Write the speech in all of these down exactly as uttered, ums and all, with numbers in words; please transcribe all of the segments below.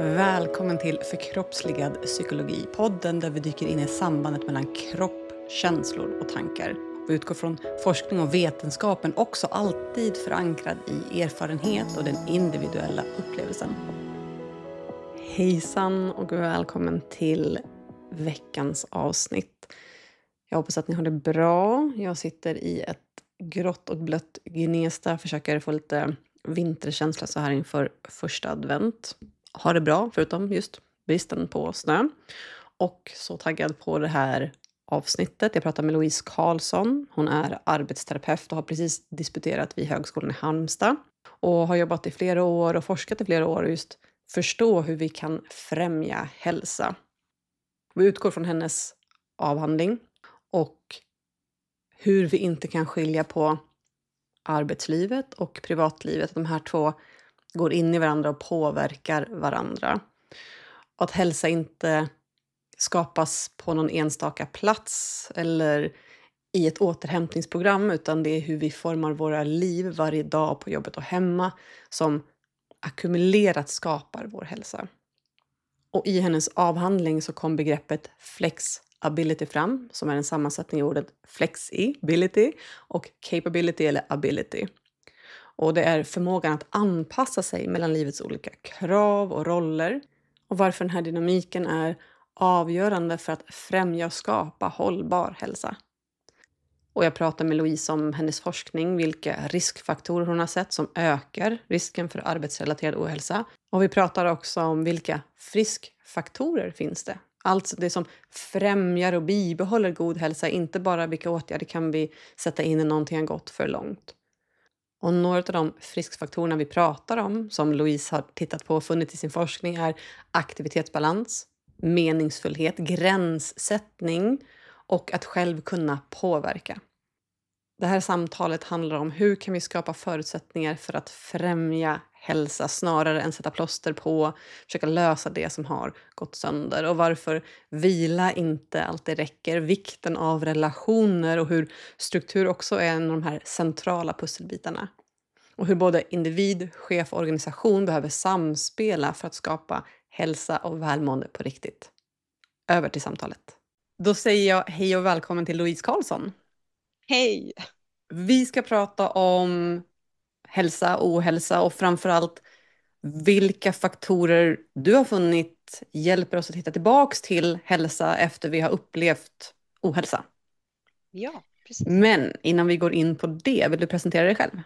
Välkommen till Förkroppsligad psykologi, podden där vi dyker in i sambandet mellan kropp, känslor och tankar. Vi utgår från forskning och vetenskapen, också alltid förankrad i erfarenhet och den individuella upplevelsen. Hejsan och välkommen till veckans avsnitt. Jag hoppas att ni har det bra. Jag sitter i ett grått och blött Gnesta, försöker få lite vinterkänsla så här inför första advent. Har det bra, förutom just bristen på snö. Och så taggad på det här avsnittet. Jag pratar med Louise Karlsson. Hon är arbetsterapeut och har precis disputerat vid Högskolan i Halmstad. Och har jobbat i flera år och forskat i flera år och just förstå hur vi kan främja hälsa. Vi utgår från hennes avhandling och hur vi inte kan skilja på arbetslivet och privatlivet. De här två går in i varandra och påverkar varandra. Att hälsa inte skapas på någon enstaka plats eller i ett återhämtningsprogram, utan det är hur vi formar våra liv varje dag på jobbet och hemma som ackumulerat skapar vår hälsa. Och i hennes avhandling så kom begreppet flexability fram, som är en sammansättning i ordet flexibility och capability eller ability. Och det är förmågan att anpassa sig mellan livets olika krav och roller. Och varför den här dynamiken är avgörande för att främja och skapa hållbar hälsa. Och jag pratar med Louise om hennes forskning, vilka riskfaktorer hon har sett som ökar risken för arbetsrelaterad ohälsa. Och vi pratar också om vilka friskfaktorer finns det. Alltså det som främjar och bibehåller god hälsa, inte bara vilka åtgärder kan vi sätta in när någonting har gått för långt. Och några av de friskfaktorerna vi pratar om, som Louise har tittat på och funnit i sin forskning, är aktivitetsbalans, meningsfullhet, gränssättning och att själv kunna påverka. Det här samtalet handlar om hur kan vi skapa förutsättningar för att främja hälsa snarare än sätta plåster på, försöka lösa det som har gått sönder, och varför vila inte alltid räcker, vikten av relationer och hur struktur också är en av de här centrala pusselbitarna. Och hur både individ, chef och organisation behöver samspela för att skapa hälsa och välmående på riktigt. Över till samtalet. Då säger jag hej och välkommen till Louise Karlsson. Hej! Vi ska prata om hälsa och ohälsa och framförallt vilka faktorer du har funnit hjälper oss att hitta tillbaks till hälsa efter vi har upplevt ohälsa. Ja, precis. Men innan vi går in på det, vill du presentera dig själv?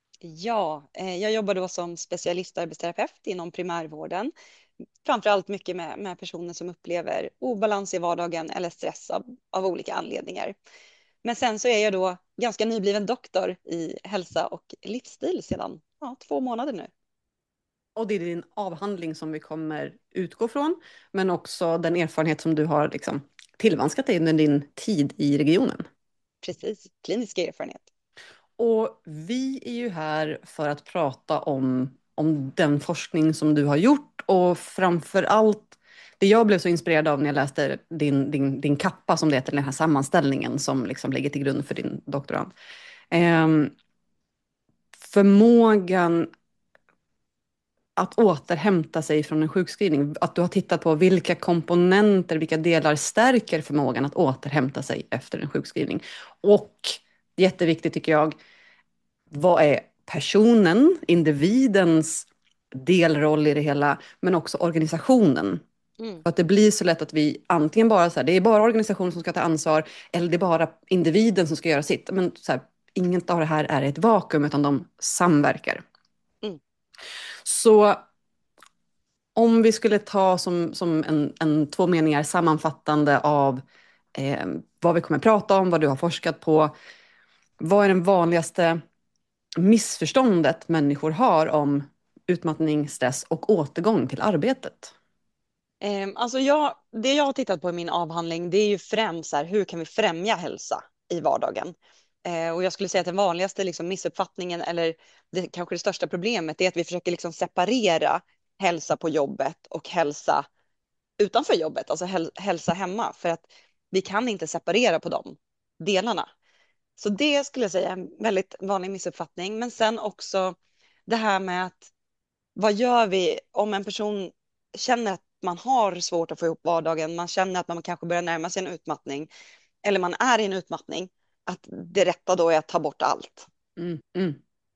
Ja, eh, jag jobbar då som specialistarbetsterapeut inom primärvården. Framförallt mycket med, med personer som upplever obalans i vardagen eller stress av, av olika anledningar. Men sen så är jag då ganska nybliven doktor i hälsa och livsstil sedan ja, två månader nu. Och det är din avhandling som vi kommer utgå från, men också den erfarenhet som du har liksom tillvanskat dig under din tid i regionen. Precis, klinisk erfarenhet. Och vi är ju här för att prata om, om den forskning som du har gjort, och framför allt det jag blev så inspirerad av när jag läste din, din, din kappa, som det heter, den här sammanställningen som liksom ligger till grund för din doktorand. Ehm, förmågan att återhämta sig från en sjukskrivning. Att du har tittat på vilka komponenter, vilka delar stärker förmågan att återhämta sig efter en sjukskrivning. Och jätteviktigt tycker jag, vad är personen, individens delroll i det hela, men också organisationen. Mm. För att det blir så lätt att vi antingen bara så här, det är bara organisationen som ska ta ansvar, eller det är bara individen som ska göra sitt. Men så här, inget av det här är ett vakuum, utan de samverkar. Mm. Så om vi skulle ta som, som en, en två meningar sammanfattande av eh, vad vi kommer prata om, vad du har forskat på. Vad är den vanligaste missförståndet människor har om utmattning, stress och återgång till arbetet? Eh, alltså jag, det jag har tittat på i min avhandling, det är ju främst så här, hur kan vi främja hälsa i vardagen? Eh, och jag skulle säga att den vanligaste liksom, missuppfattningen, eller det, kanske det största problemet, är att vi försöker liksom, separera hälsa på jobbet och hälsa utanför jobbet, alltså häl, hälsa hemma, för att vi kan inte separera på de delarna. Så det skulle jag säga är en väldigt vanlig missuppfattning. Men sen också det här med att vad gör vi om en person känner att man har svårt att få ihop vardagen, man känner att man kanske börjar närma sig en utmattning, eller man är i en utmattning, att det rätta då är att ta bort allt. Mm, mm.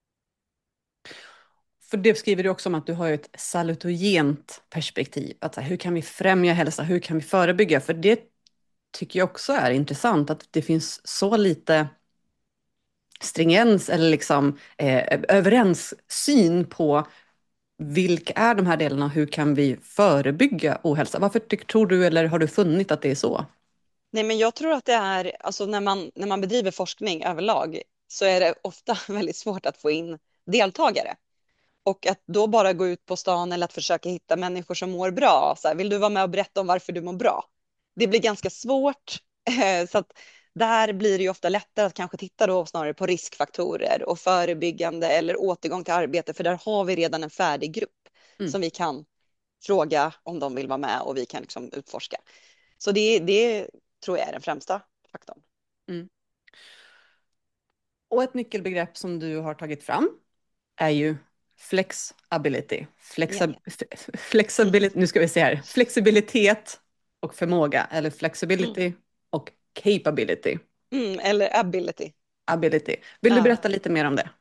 För det skriver du också om att du har ett salutogent perspektiv. Att så här, hur kan vi främja hälsa? Hur kan vi förebygga? För det tycker jag också är intressant, att det finns så lite stringens eller liksom eh, överenssyn på vilka är de här delarna, hur kan vi förebygga ohälsa? Varför tyck- tror du, eller har du funnit att det är så? Nej, men jag tror att det är, alltså när man, när man bedriver forskning överlag så är det ofta väldigt svårt att få in deltagare. Och att då bara gå ut på stan eller att försöka hitta människor som mår bra. Så här, vill du vara med och berätta om varför du mår bra? Det blir ganska svårt. Så att där blir det ju ofta lättare att kanske titta då snarare på riskfaktorer och förebyggande eller återgång till arbete. För där har vi redan en färdig grupp Mm, som vi kan fråga om de vill vara med och vi kan liksom utforska. Så det, det tror jag är den främsta faktorn. mm. Och ett nyckelbegrepp som du har tagit fram är ju flexability. Ja, Flexa, ja. f- flexibility, nu ska vi se här. Flexibilitet och förmåga, eller flexibility och capability. Mm, eller ability. Ability. Vill du Ja. berätta lite mer om det?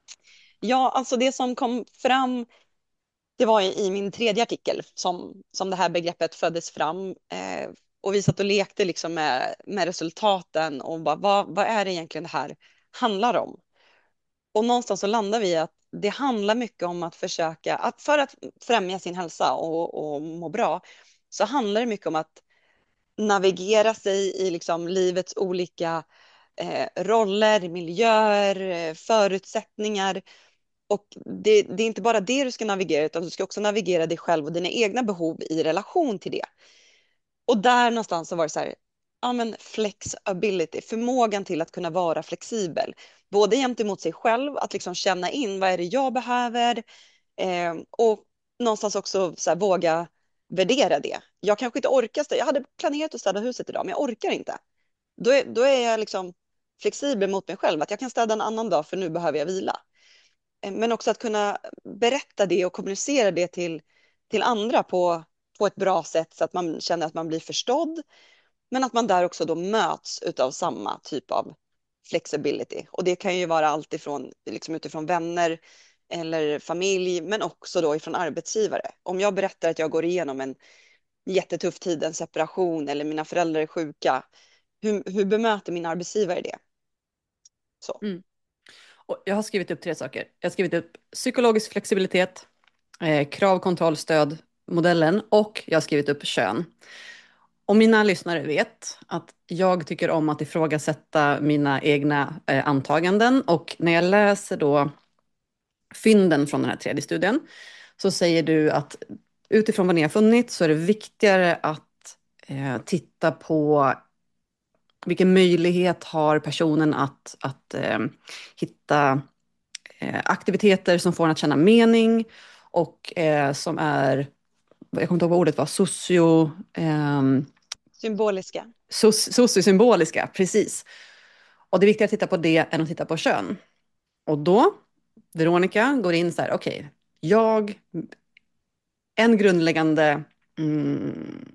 Ja, alltså det som kom fram, det var i min tredje artikel som, som det här begreppet föddes fram. Eh, och vi satt och lekte liksom med, med resultaten och bara, vad, vad är det egentligen det här handlar om? Och någonstans så landar vi i att det handlar mycket om att försöka, att för att främja sin hälsa och, och må bra, så handlar det mycket om att navigera sig i liksom livets olika eh, roller, miljöer, eh, förutsättningar. Och det, det är inte bara det du ska navigera, utan du ska också navigera dig själv och dina egna behov i relation till det. Och där någonstans så var det så här, ja men flexibility, förmågan till att kunna vara flexibel. Både gentemot sig själv, att liksom känna in vad är det jag behöver, eh, och någonstans också så här, våga värdera det. Jag kanske inte orkar städa, jag hade planerat att städa huset idag, men jag orkar inte. Då är, då är jag liksom flexibel mot mig själv, att jag kan städa en annan dag för nu behöver jag vila. Eh, Men också att kunna berätta det och kommunicera det till, till andra på, på ett bra sätt så att man känner att man blir förstådd. Men att man där också då möts utav samma typ av flexibility. Och det kan ju vara allt ifrån liksom utifrån vänner eller familj, men också då ifrån arbetsgivare. Om jag berättar att jag går igenom en jättetuff tid, en separation eller mina föräldrar är sjuka, hur, hur bemöter min arbetsgivare det? Så. Mm. Och jag har skrivit upp tre saker. Jag har skrivit upp psykologisk flexibilitet, eh, krav, kontroll, stöd, modellen, och jag har skrivit upp kön. Och mina lyssnare vet att jag tycker om att ifrågasätta mina egna eh, antaganden, och när jag läser då fynden från den här tredje studien så säger du att utifrån vad ni har funnit så är det viktigare att eh, titta på vilken möjlighet har personen att, att eh, hitta eh, aktiviteter som får en att känna mening och eh, som är, jag kommer inte ihåg vad ordet var, socio... ehm, Symboliska. soci- sociosymboliska, precis. Och det är viktigare att titta på det än att titta på kön. Och då, Veronica går in så här, okej, jag, en grundläggande mm,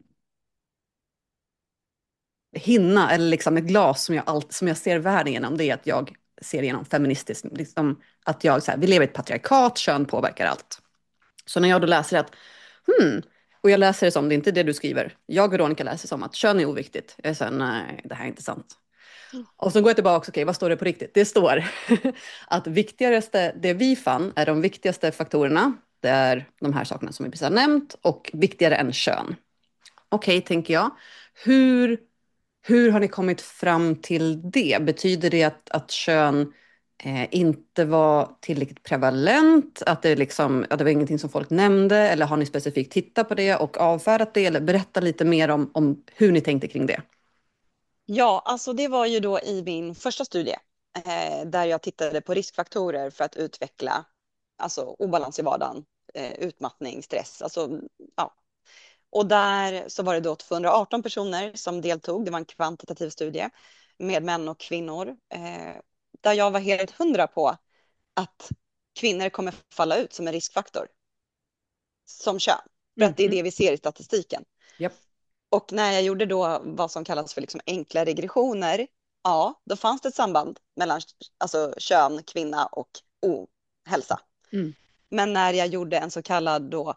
hinna, eller liksom ett glas som jag, allt, som jag ser världen genom, det är att jag ser igenom feministiskt, liksom att jag, så här, vi lever i ett patriarkat, kön påverkar allt. Så när jag då läser att, hmm, och jag läser det som, det är inte det du skriver, jag och Veronica läser som att kön är oviktigt. Jag säger, nej, det här är inte sant. Och så går jag tillbaka, okej, okay, vad står det på riktigt? Det står att viktigaste, det vi fann är de viktigaste faktorerna, det är de här sakerna som vi precis har nämnt, och viktigare än kön. Okej, okay, tänker jag. Hur, hur har ni kommit fram till det? Betyder det att, att kön eh, inte var tillräckligt prevalent? Att det, liksom, att det var ingenting som folk nämnde? Eller har ni specifikt tittat på det och avfärdat det? Eller berätta lite mer om, om hur ni tänkte kring det. Ja, alltså det var ju då i min första studie eh, där jag tittade på riskfaktorer för att utveckla alltså obalans i vardagen, eh, utmattning, stress. Alltså, ja. Och där så var det då tvåhundraarton personer som deltog. Det var en kvantitativ studie med män och kvinnor eh, där jag var helt hundra på att kvinnor kommer falla ut som en riskfaktor som kön. För att det är Mhm. det vi ser i statistiken. Japp. Och när jag gjorde då vad som kallas för liksom enkla regressioner, ja, då fanns det ett samband mellan alltså, kön, kvinna och ohälsa. Mm. Men när jag gjorde en så kallad då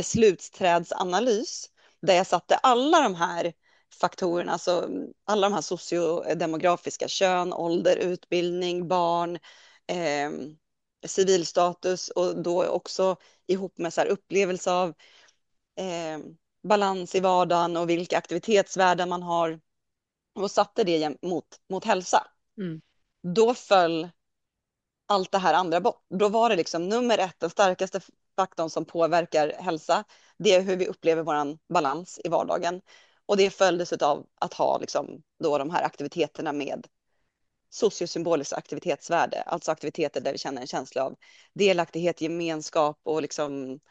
beslutsträdsanalys, där jag satte alla de här faktorerna, alltså alla de här sociodemografiska, kön, ålder, utbildning, barn, eh, civilstatus och då också ihop med så här upplevelse av eh, balans i vardagen och vilka aktivitetsvärden man har och satte det mot, mot hälsa. Mm. Då föll allt det här andra bort. Då var det liksom nummer ett, den starkaste faktorn som påverkar hälsa. Det är hur vi upplever vår balans i vardagen. Och det följdes av att ha liksom då de här aktiviteterna med sociosymboliskt aktivitetsvärde. Alltså aktiviteter där vi känner en känsla av delaktighet, gemenskap och liksom,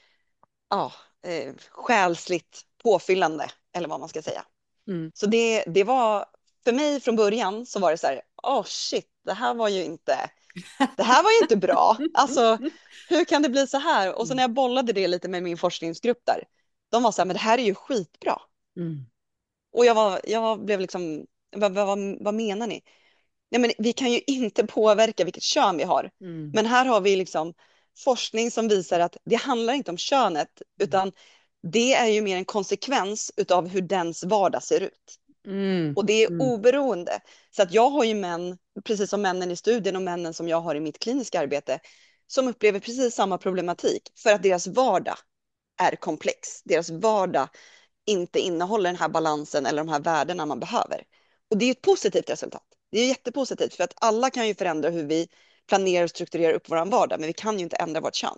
ja, eh, själsligt påfyllande, eller vad man ska säga. Mm. Så det, det var, för mig från början så var det så här, åh oh shit, det här var ju inte, det här var ju inte bra. Alltså, hur kan det bli så här? Och så när jag bollade det lite med min forskningsgrupp där, de var så här, men det här är ju skitbra. Mm. Och jag, var, jag blev liksom, vad, vad, vad menar ni? Nej, men vi kan ju inte påverka vilket kön vi har. Mm. Men här har vi liksom forskning som visar att det handlar inte om könet, utan det är ju mer en konsekvens utav hur dens vardag ser ut. Mm. Och det är Mm. oberoende. Så att jag har ju män, precis som männen i studien och männen som jag har i mitt kliniska arbete, som upplever precis samma problematik för att deras vardag är komplex. Deras vardag inte innehåller den här balansen eller de här värdena man behöver. Och det är ett positivt resultat. Det är jättepositivt för att alla kan ju förändra hur vi planerar och strukturerar upp vår vardag, men vi kan ju inte ändra vårt kön.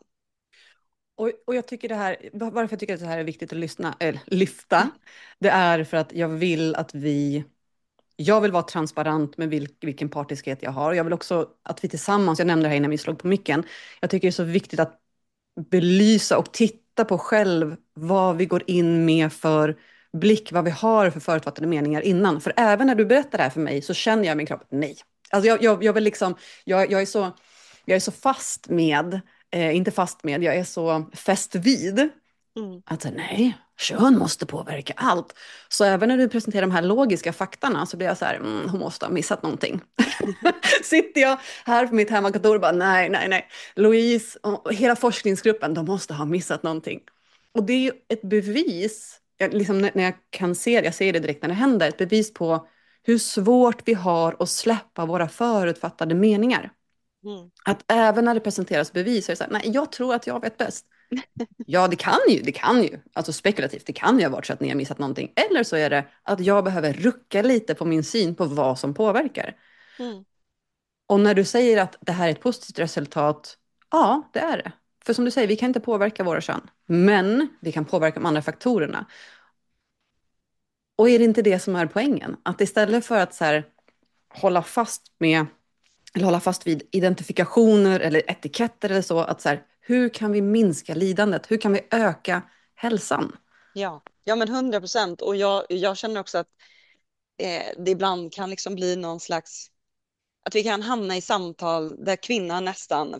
Och, och jag tycker det här, varför jag tycker att det här är viktigt att lyssna, eller lyfta, det är för att jag vill att vi, jag vill vara transparent med vilk, vilken partiskhet jag har. Jag vill också att vi tillsammans, jag nämnde det här innan vi slog på micken, jag tycker det är så viktigt att belysa och titta på själv vad vi går in med för blick, vad vi har för förutfattade meningar innan. För även när du berättar det här för mig så känner jag i min kropp, nej. Alltså jag, jag, jag vill liksom, jag, jag är så, jag är så fast med, eh, inte fast med, jag är så fäst vid Mm. att nej, kön måste påverka allt. Så även när du presenterar de här logiska faktorna så blir jag så här, mm, hon måste ha missat någonting. Sitter jag här på mitt hemmakontor och bara nej, nej, nej. Louise och hela forskningsgruppen, de måste ha missat någonting. Och det är ju ett bevis, jag, liksom när när jag kan se det, jag ser det direkt när det händer, ett bevis på hur svårt vi har att släppa våra förutfattade meningar. Mm. Att även när det presenteras bevis så är det så här, nej, jag tror att jag vet bäst. Ja, det kan ju, det kan ju, alltså spekulativt, det kan ju ha varit så att ni har missat någonting. Eller så är det att jag behöver rucka lite på min syn på vad som påverkar. Mm. Och när du säger att det här är ett positivt resultat, ja, det är det. För som du säger, vi kan inte påverka våra kön, men vi kan påverka de andra faktorerna. Och är det inte det som är poängen? Att istället för att så här, hålla fast med, eller hålla fast vid identifikationer eller etiketter eller så, att så här, hur kan vi minska lidandet? Hur kan vi öka hälsan? Ja, ja men hundra procent. Och jag, jag känner också att eh, det ibland kan liksom bli någon slags, att vi kan hamna i samtal där kvinnan nästan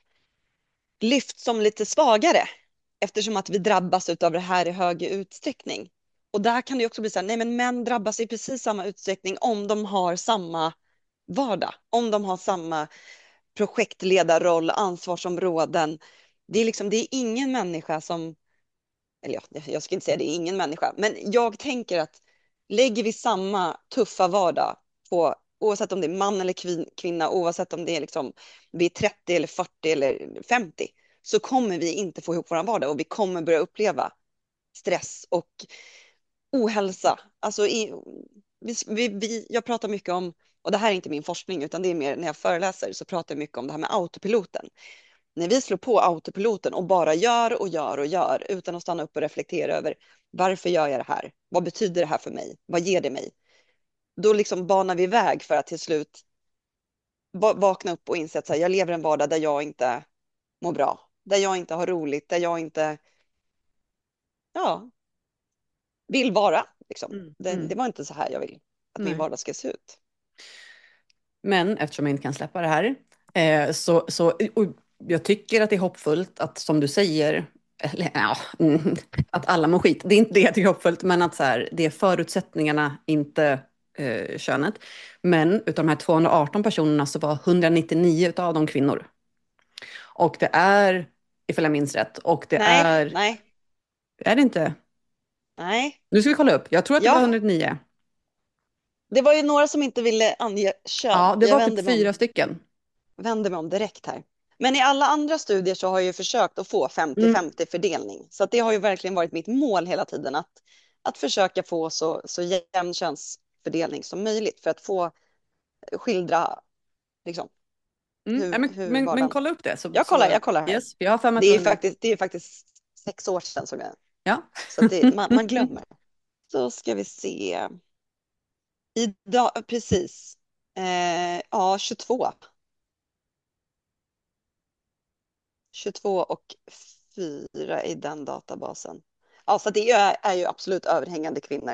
lyfts som lite svagare eftersom att vi drabbas av det här i hög utsträckning. Och där kan det också bli så här, nej men män drabbas i precis samma utsträckning om de har samma vardag, om de har samma projektledarroll, ansvarsområden. Det är liksom, det är ingen människa som, eller ja, jag ska inte säga det är ingen människa, men jag tänker att lägger vi samma tuffa vardag på, oavsett om det är man eller kvin, kvinna, oavsett om det är liksom, vi är trettio eller fyrtio eller femtio, så kommer vi inte få ihop vår vardag och vi kommer börja uppleva stress och ohälsa. Alltså i, vi, vi, vi, jag pratar mycket om, och det här är inte min forskning utan det är mer när jag föreläser så pratar jag mycket om det här med autopiloten. När vi slår på autopiloten och bara gör och gör och gör utan att stanna upp och reflektera över varför gör jag det här? Vad betyder det här för mig? Vad ger det mig? Då liksom banar vi väg för att till slut vakna upp och inse att så här, jag lever en vardag där jag inte mår bra, där jag inte har roligt, där jag inte ja, vill vara. Liksom. Mm, Det, mm. det var inte så här jag vill att min Nej. vardag ska se ut. Men eftersom jag inte kan släppa det här, eh, så, så och jag tycker att det är hoppfullt att, som du säger, eller, ja, mm, att alla mår skit. Det är inte det till hoppfullt, men att så här, det är förutsättningarna, inte eh, könet. Men utav de här tvåhundraarton personerna så var hundranittionio utav dem kvinnor. Och det är, ifall jag minns rätt, och det Nej, är, nej, är det inte? nej. Nu ska vi kolla upp. Jag tror att det var Ja, hundranittionio. det var ju några som inte ville ange kön. Ja, det Jag var typ vänder mig om, fyra stycken. vänder mig om direkt här. Men i alla andra studier så har jag ju försökt att få femtio Mm. femtio fördelning. Så att det har ju verkligen varit mitt mål hela tiden att, att försöka få så, så jämn könsfördelning som möjligt för att få skildra liksom, Mm. Ja, hur, men, hur men, men vardagen. kolla upp det. Så, Jag kollar, så, jag kollar här. yes, för jag har för mig att Det det är var hundra. faktiskt, det är faktiskt sex år sedan som jag, Ja. så att det, man, man glömmer. Så ska vi se. Idag, precis. Eh, ja, tjugotvå. tjugotvå och fyra i den databasen. Ja, så det är, är ju absolut överhängande kvinnor.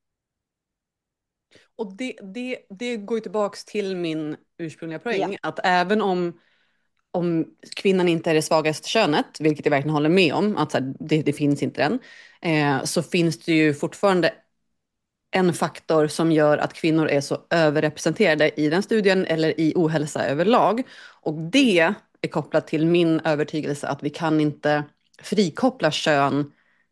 Och det, det, det går ju tillbaks till min ursprungliga Ja, poäng, att även om, om kvinnan inte är det svagaste könet, vilket jag verkligen håller med om, att så här, det, det finns inte än, eh, så finns det ju fortfarande en faktor som gör att kvinnor är så överrepresenterade i den studien eller i ohälsa överlag. Och det är kopplat till min övertygelse att vi kan inte frikoppla kön,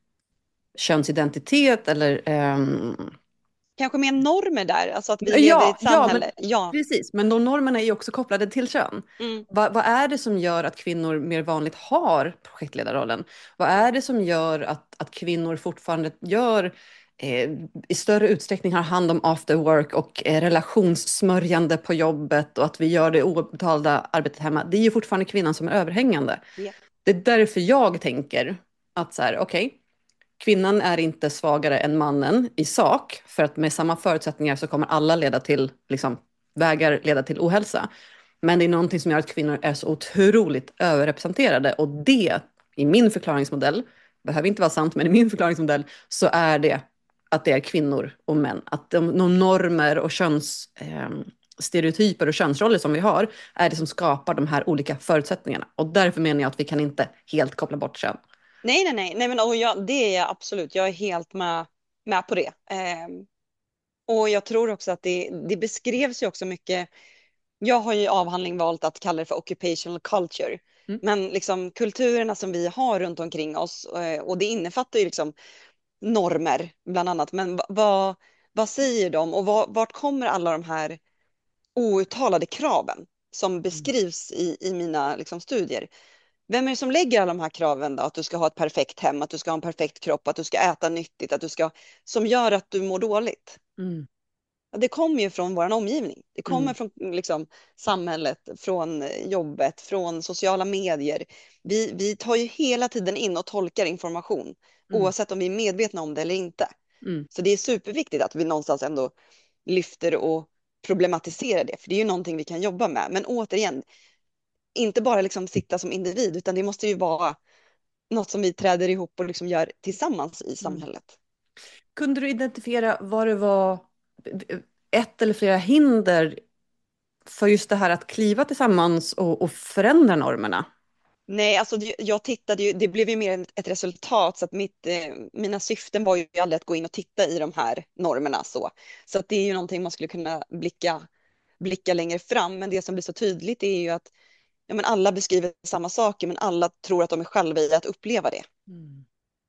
könsidentitet eller ehm, kanske mer normer där, alltså att vi lever i ja, ett ja, men samhälle. Ja, precis. Men de normerna är ju också kopplade till kön. mm. Va, vad är det som gör att kvinnor mer vanligt har projektledarrollen? Vad är det som gör att, att kvinnor fortfarande gör eh, i större utsträckning har hand om after work och eh, relationssmörjande på jobbet och att vi gör det obetalda arbetet hemma? Det är ju fortfarande kvinnan som är överhängande. Ja. Det är därför jag tänker att så här, okej, okay, kvinnan är inte svagare än mannen i sak, för att med samma förutsättningar så kommer alla leda till, liksom, vägar leda till ohälsa. Men det är någonting som gör att kvinnor är så otroligt överrepresenterade och det, i min förklaringsmodell, behöver inte vara sant, men i min förklaringsmodell så är det att det är kvinnor och män. Att de, de normer och könsstereotyper och könsroller som vi har är det som skapar de här olika förutsättningarna. Och därför menar jag att vi kan inte helt koppla bort kön. Nej, nej, nej, nej men och jag, det är jag absolut. Jag är helt med, med på det. Eh, och jag tror också att det, det beskrevs ju också mycket. Jag har ju i avhandling valt att kalla det för occupational culture. Mm. Men liksom kulturerna som vi har runt omkring oss eh, och det innefattar ju liksom normer bland annat. Men va- vad, vad säger de och vad, vart kommer alla de här outtalade kraven som beskrivs i, i mina liksom, studier? Vem är det som lägger alla de här kraven då? Att du ska ha ett perfekt hem, att du ska ha en perfekt kropp, att du ska äta nyttigt, att du ska, som gör att du mår dåligt. Mm. Ja, det kommer ju från vår omgivning. Det kommer Mm. från liksom, samhället, från jobbet, från sociala medier. Vi, vi tar ju hela tiden in och tolkar information, Mm. oavsett om vi är medvetna om det eller inte. Mm. Så det är superviktigt att vi någonstans ändå lyfter och problematiserar det, för det är ju någonting vi kan jobba med. Men återigen, inte bara liksom sitta som individ, utan det måste ju vara något som vi träder ihop och liksom gör tillsammans i Mm. samhället. Kunde du identifiera vad det var, ett eller flera hinder för just det här att kliva tillsammans och, och förändra normerna? Nej, alltså det- jag tittade ju, det blev ju mer ett resultat så att mitt, eh, mina syften var ju aldrig att gå in och titta i de här normerna så. Så att det är ju någonting man skulle kunna blicka, blicka längre fram. Men det som blir så tydligt är ju att ja, men alla beskriver samma saker men alla tror att de är själva i att uppleva det. Mm.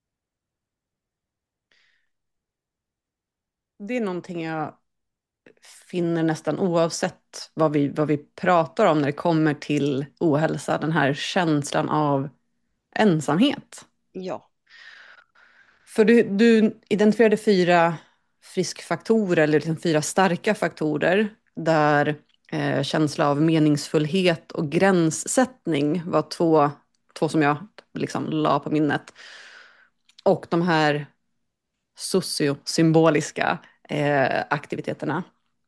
Det är någonting jag finner nästan oavsett vad vi, vad vi pratar om när det kommer till ohälsa, den här känslan av ensamhet. Ja, För du, du identifierade fyra friskfaktorer, eller liksom fyra starka faktorer, där eh, känsla av meningsfullhet och gränssättning var två, två som jag liksom la på minnet. Och de här sociosymboliska eh, aktiviteterna.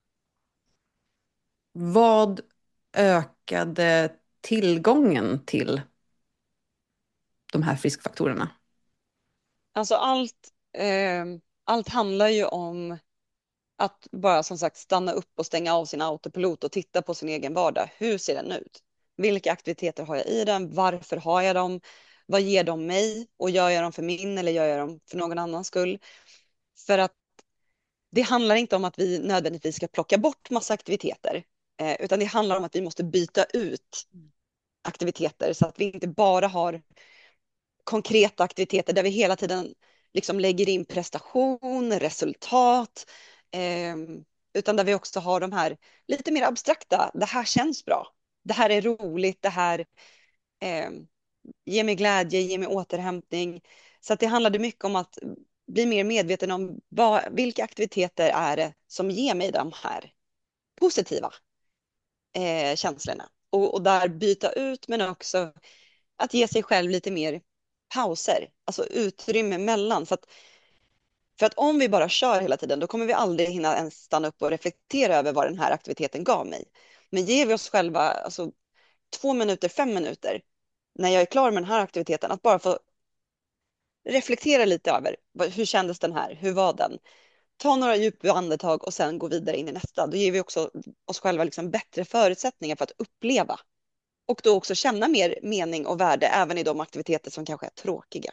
Vad ökade tillgången till de här friskfaktorerna? alltså allt, eh, allt handlar ju om att bara som sagt stanna upp och stänga av sin autopilot och titta på sin egen vardag. Hur ser den ut? Vilka aktiviteter har jag i den? Varför har jag dem? Vad ger de mig? Och gör jag dem för min eller gör jag dem för någon annans skull? För att det handlar inte om att vi nödvändigtvis ska plocka bort massa aktiviteter, eh, utan det handlar om att vi måste byta ut aktiviteter så att vi inte bara har konkreta aktiviteter där vi hela tiden liksom lägger in prestation, resultat, eh, utan där vi också har de här lite mer abstrakta, det här känns bra, det här är roligt, det här eh, ger mig glädje, ger mig återhämtning. Så att det handlade mycket om att bli mer medveten om vad, vilka aktiviteter är det som ger mig de här positiva eh, känslorna. Och, och där byta ut, men också att ge sig själv lite mer pauser, alltså utrymme mellan. För att, för att om vi bara kör hela tiden, då kommer vi aldrig hinna ens stanna upp och reflektera över vad den här aktiviteten gav mig. Men ger vi oss själva alltså, två minuter, fem minuter, när jag är klar med den här aktiviteten, att bara få reflektera lite över hur kändes den här, hur var den? Ta några djupa andetag och sen gå vidare in i nästa. Då ger vi också oss själva liksom bättre förutsättningar för att uppleva och då också känna mer mening och värde även i de aktiviteter som kanske är tråkiga.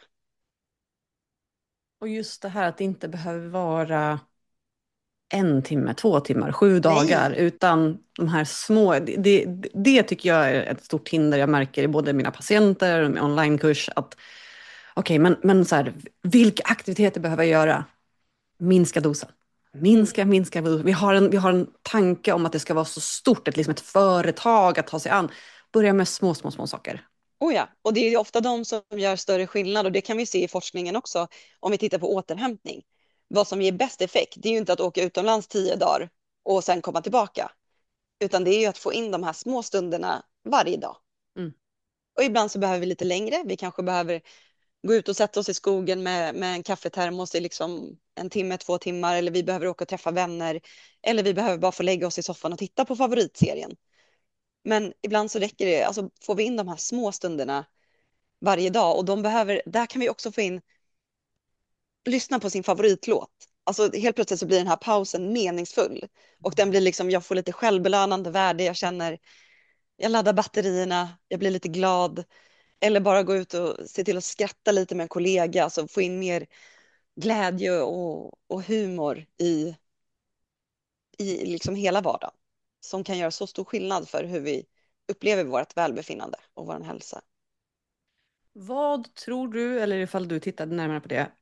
Och just det här att det inte behöver vara en timme, två timmar, sju dagar, Nej. utan de här små, det, det, det tycker jag är ett stort hinder jag märker i både mina patienter och min onlinekurs, att okej, okay, men, men så här, vilka aktiviteter behöver jag göra? Minska dosen. Minska, Mm. minska. Vi har, en, vi har en tanke om att det ska vara så stort, ett, liksom ett företag att ta sig an. Börja med små, små, små saker. Oh ja, och det är ju ofta de som gör större skillnad och det kan vi se i forskningen också om vi tittar på återhämtning. Vad som ger bäst effekt, det är ju inte att åka utomlands tio dagar och sen komma tillbaka, utan det är ju att få in de här små stunderna varje dag. Mm. Och ibland så behöver vi lite längre, vi kanske behöver gå ut och sätta oss i skogen med, med en kaffetermos i liksom en timme, två timmar, eller vi behöver åka och träffa vänner, eller vi behöver bara få lägga oss i soffan och titta på favoritserien. Men ibland så räcker det, alltså får vi in de här små stunderna varje dag och de behöver, där kan vi också få in, lyssna på sin favoritlåt. Alltså helt plötsligt så blir den här pausen meningsfull och den blir liksom, jag får lite självbelönande värde, jag känner, jag laddar batterierna, jag blir lite glad. Eller bara gå ut och se till att skratta lite med en kollega, alltså få in mer glädje och, och humor i, i liksom hela vardagen. Som kan göra så stor skillnad för hur vi upplever vårt välbefinnande och vår hälsa. Vad tror du, eller ifall du tittade närmare på det,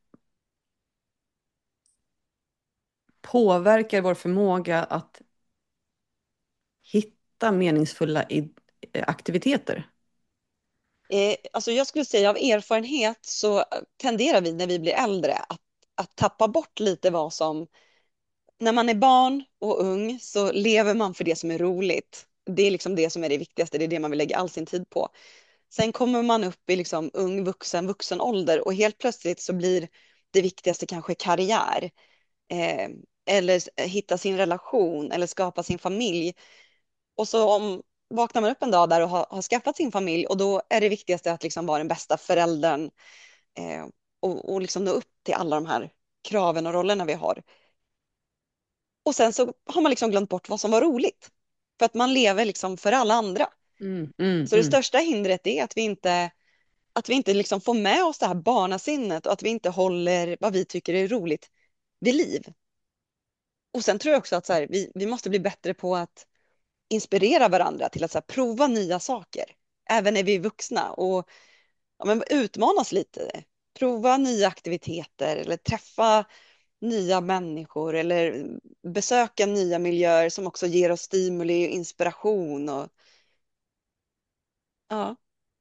påverkar vår förmåga att hitta meningsfulla i- aktiviteter? Eh, alltså jag skulle säga av erfarenhet så tenderar vi när vi blir äldre att, att tappa bort lite vad som, när man är barn och ung så lever man för det som är roligt. Det är liksom det som är det viktigaste, det är det man vill lägga all sin tid på. Sen kommer man upp i liksom ung vuxen, vuxen ålder och helt plötsligt så blir det viktigaste kanske karriär. Eh, eller s- hitta sin relation eller skapa sin familj. Och så om, vaknar man upp en dag där och har, har skaffat sin familj och då är det viktigaste att liksom vara den bästa föräldern eh, och, och liksom nå upp till alla de här kraven och rollerna vi har. Och sen så har man liksom glömt bort vad som var roligt. För att man lever liksom för alla andra. Mm, mm, Så det mm. största hindret är att vi inte att vi inte liksom får med oss det här barnasinnet och att vi inte håller vad vi tycker är roligt vid liv. Och sen tror jag också att så här, vi, vi måste bli bättre på att inspirera varandra till att så här, prova nya saker. Även när vi är vuxna och ja, men utmanas lite. Prova nya aktiviteter eller träffa nya människor eller besöka nya miljöer som också ger oss stimuli och inspiration. Och, ja.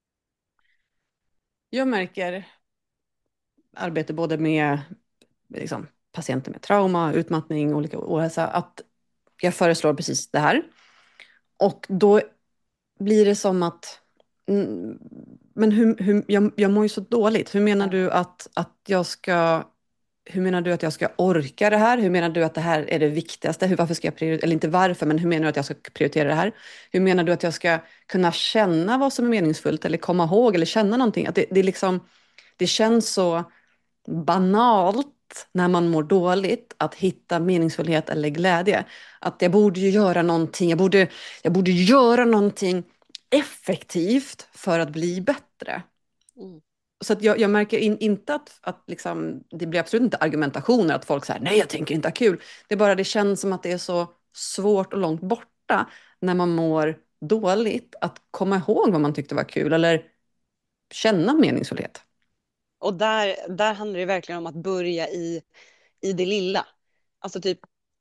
Jag märker arbete både med liksom, patienter med trauma, utmattning, olika ohälsa, att jag föreslår precis det här. Och då blir det som att, mm, men hur, hur, jag, jag mår ju så dåligt. Hur menar du att, att jag ska, hur menar du att jag ska orka det här? Hur menar du att det här är det viktigaste? Hur, varför ska jag prioritera, eller inte varför, men hur menar du att jag ska prioritera det här? Hur menar du att jag ska kunna känna vad som är meningsfullt eller komma ihåg eller känna någonting? Att det, det, är liksom, det känns så banalt när man mår dåligt att hitta meningsfullhet eller glädje. Att jag borde ju göra någonting, jag borde, jag borde göra någonting effektivt för att bli bättre. Mm. Så att jag, jag märker in, inte att, att liksom, det blir absolut inte argumentationer att folk säger nej jag tänker inte ha kul. Det är bara det känns som att det är så svårt och långt borta när man mår dåligt att komma ihåg vad man tyckte var kul eller känna meningsfullhet. Och där, där handlar det verkligen om att börja i, i det lilla. Alltså typ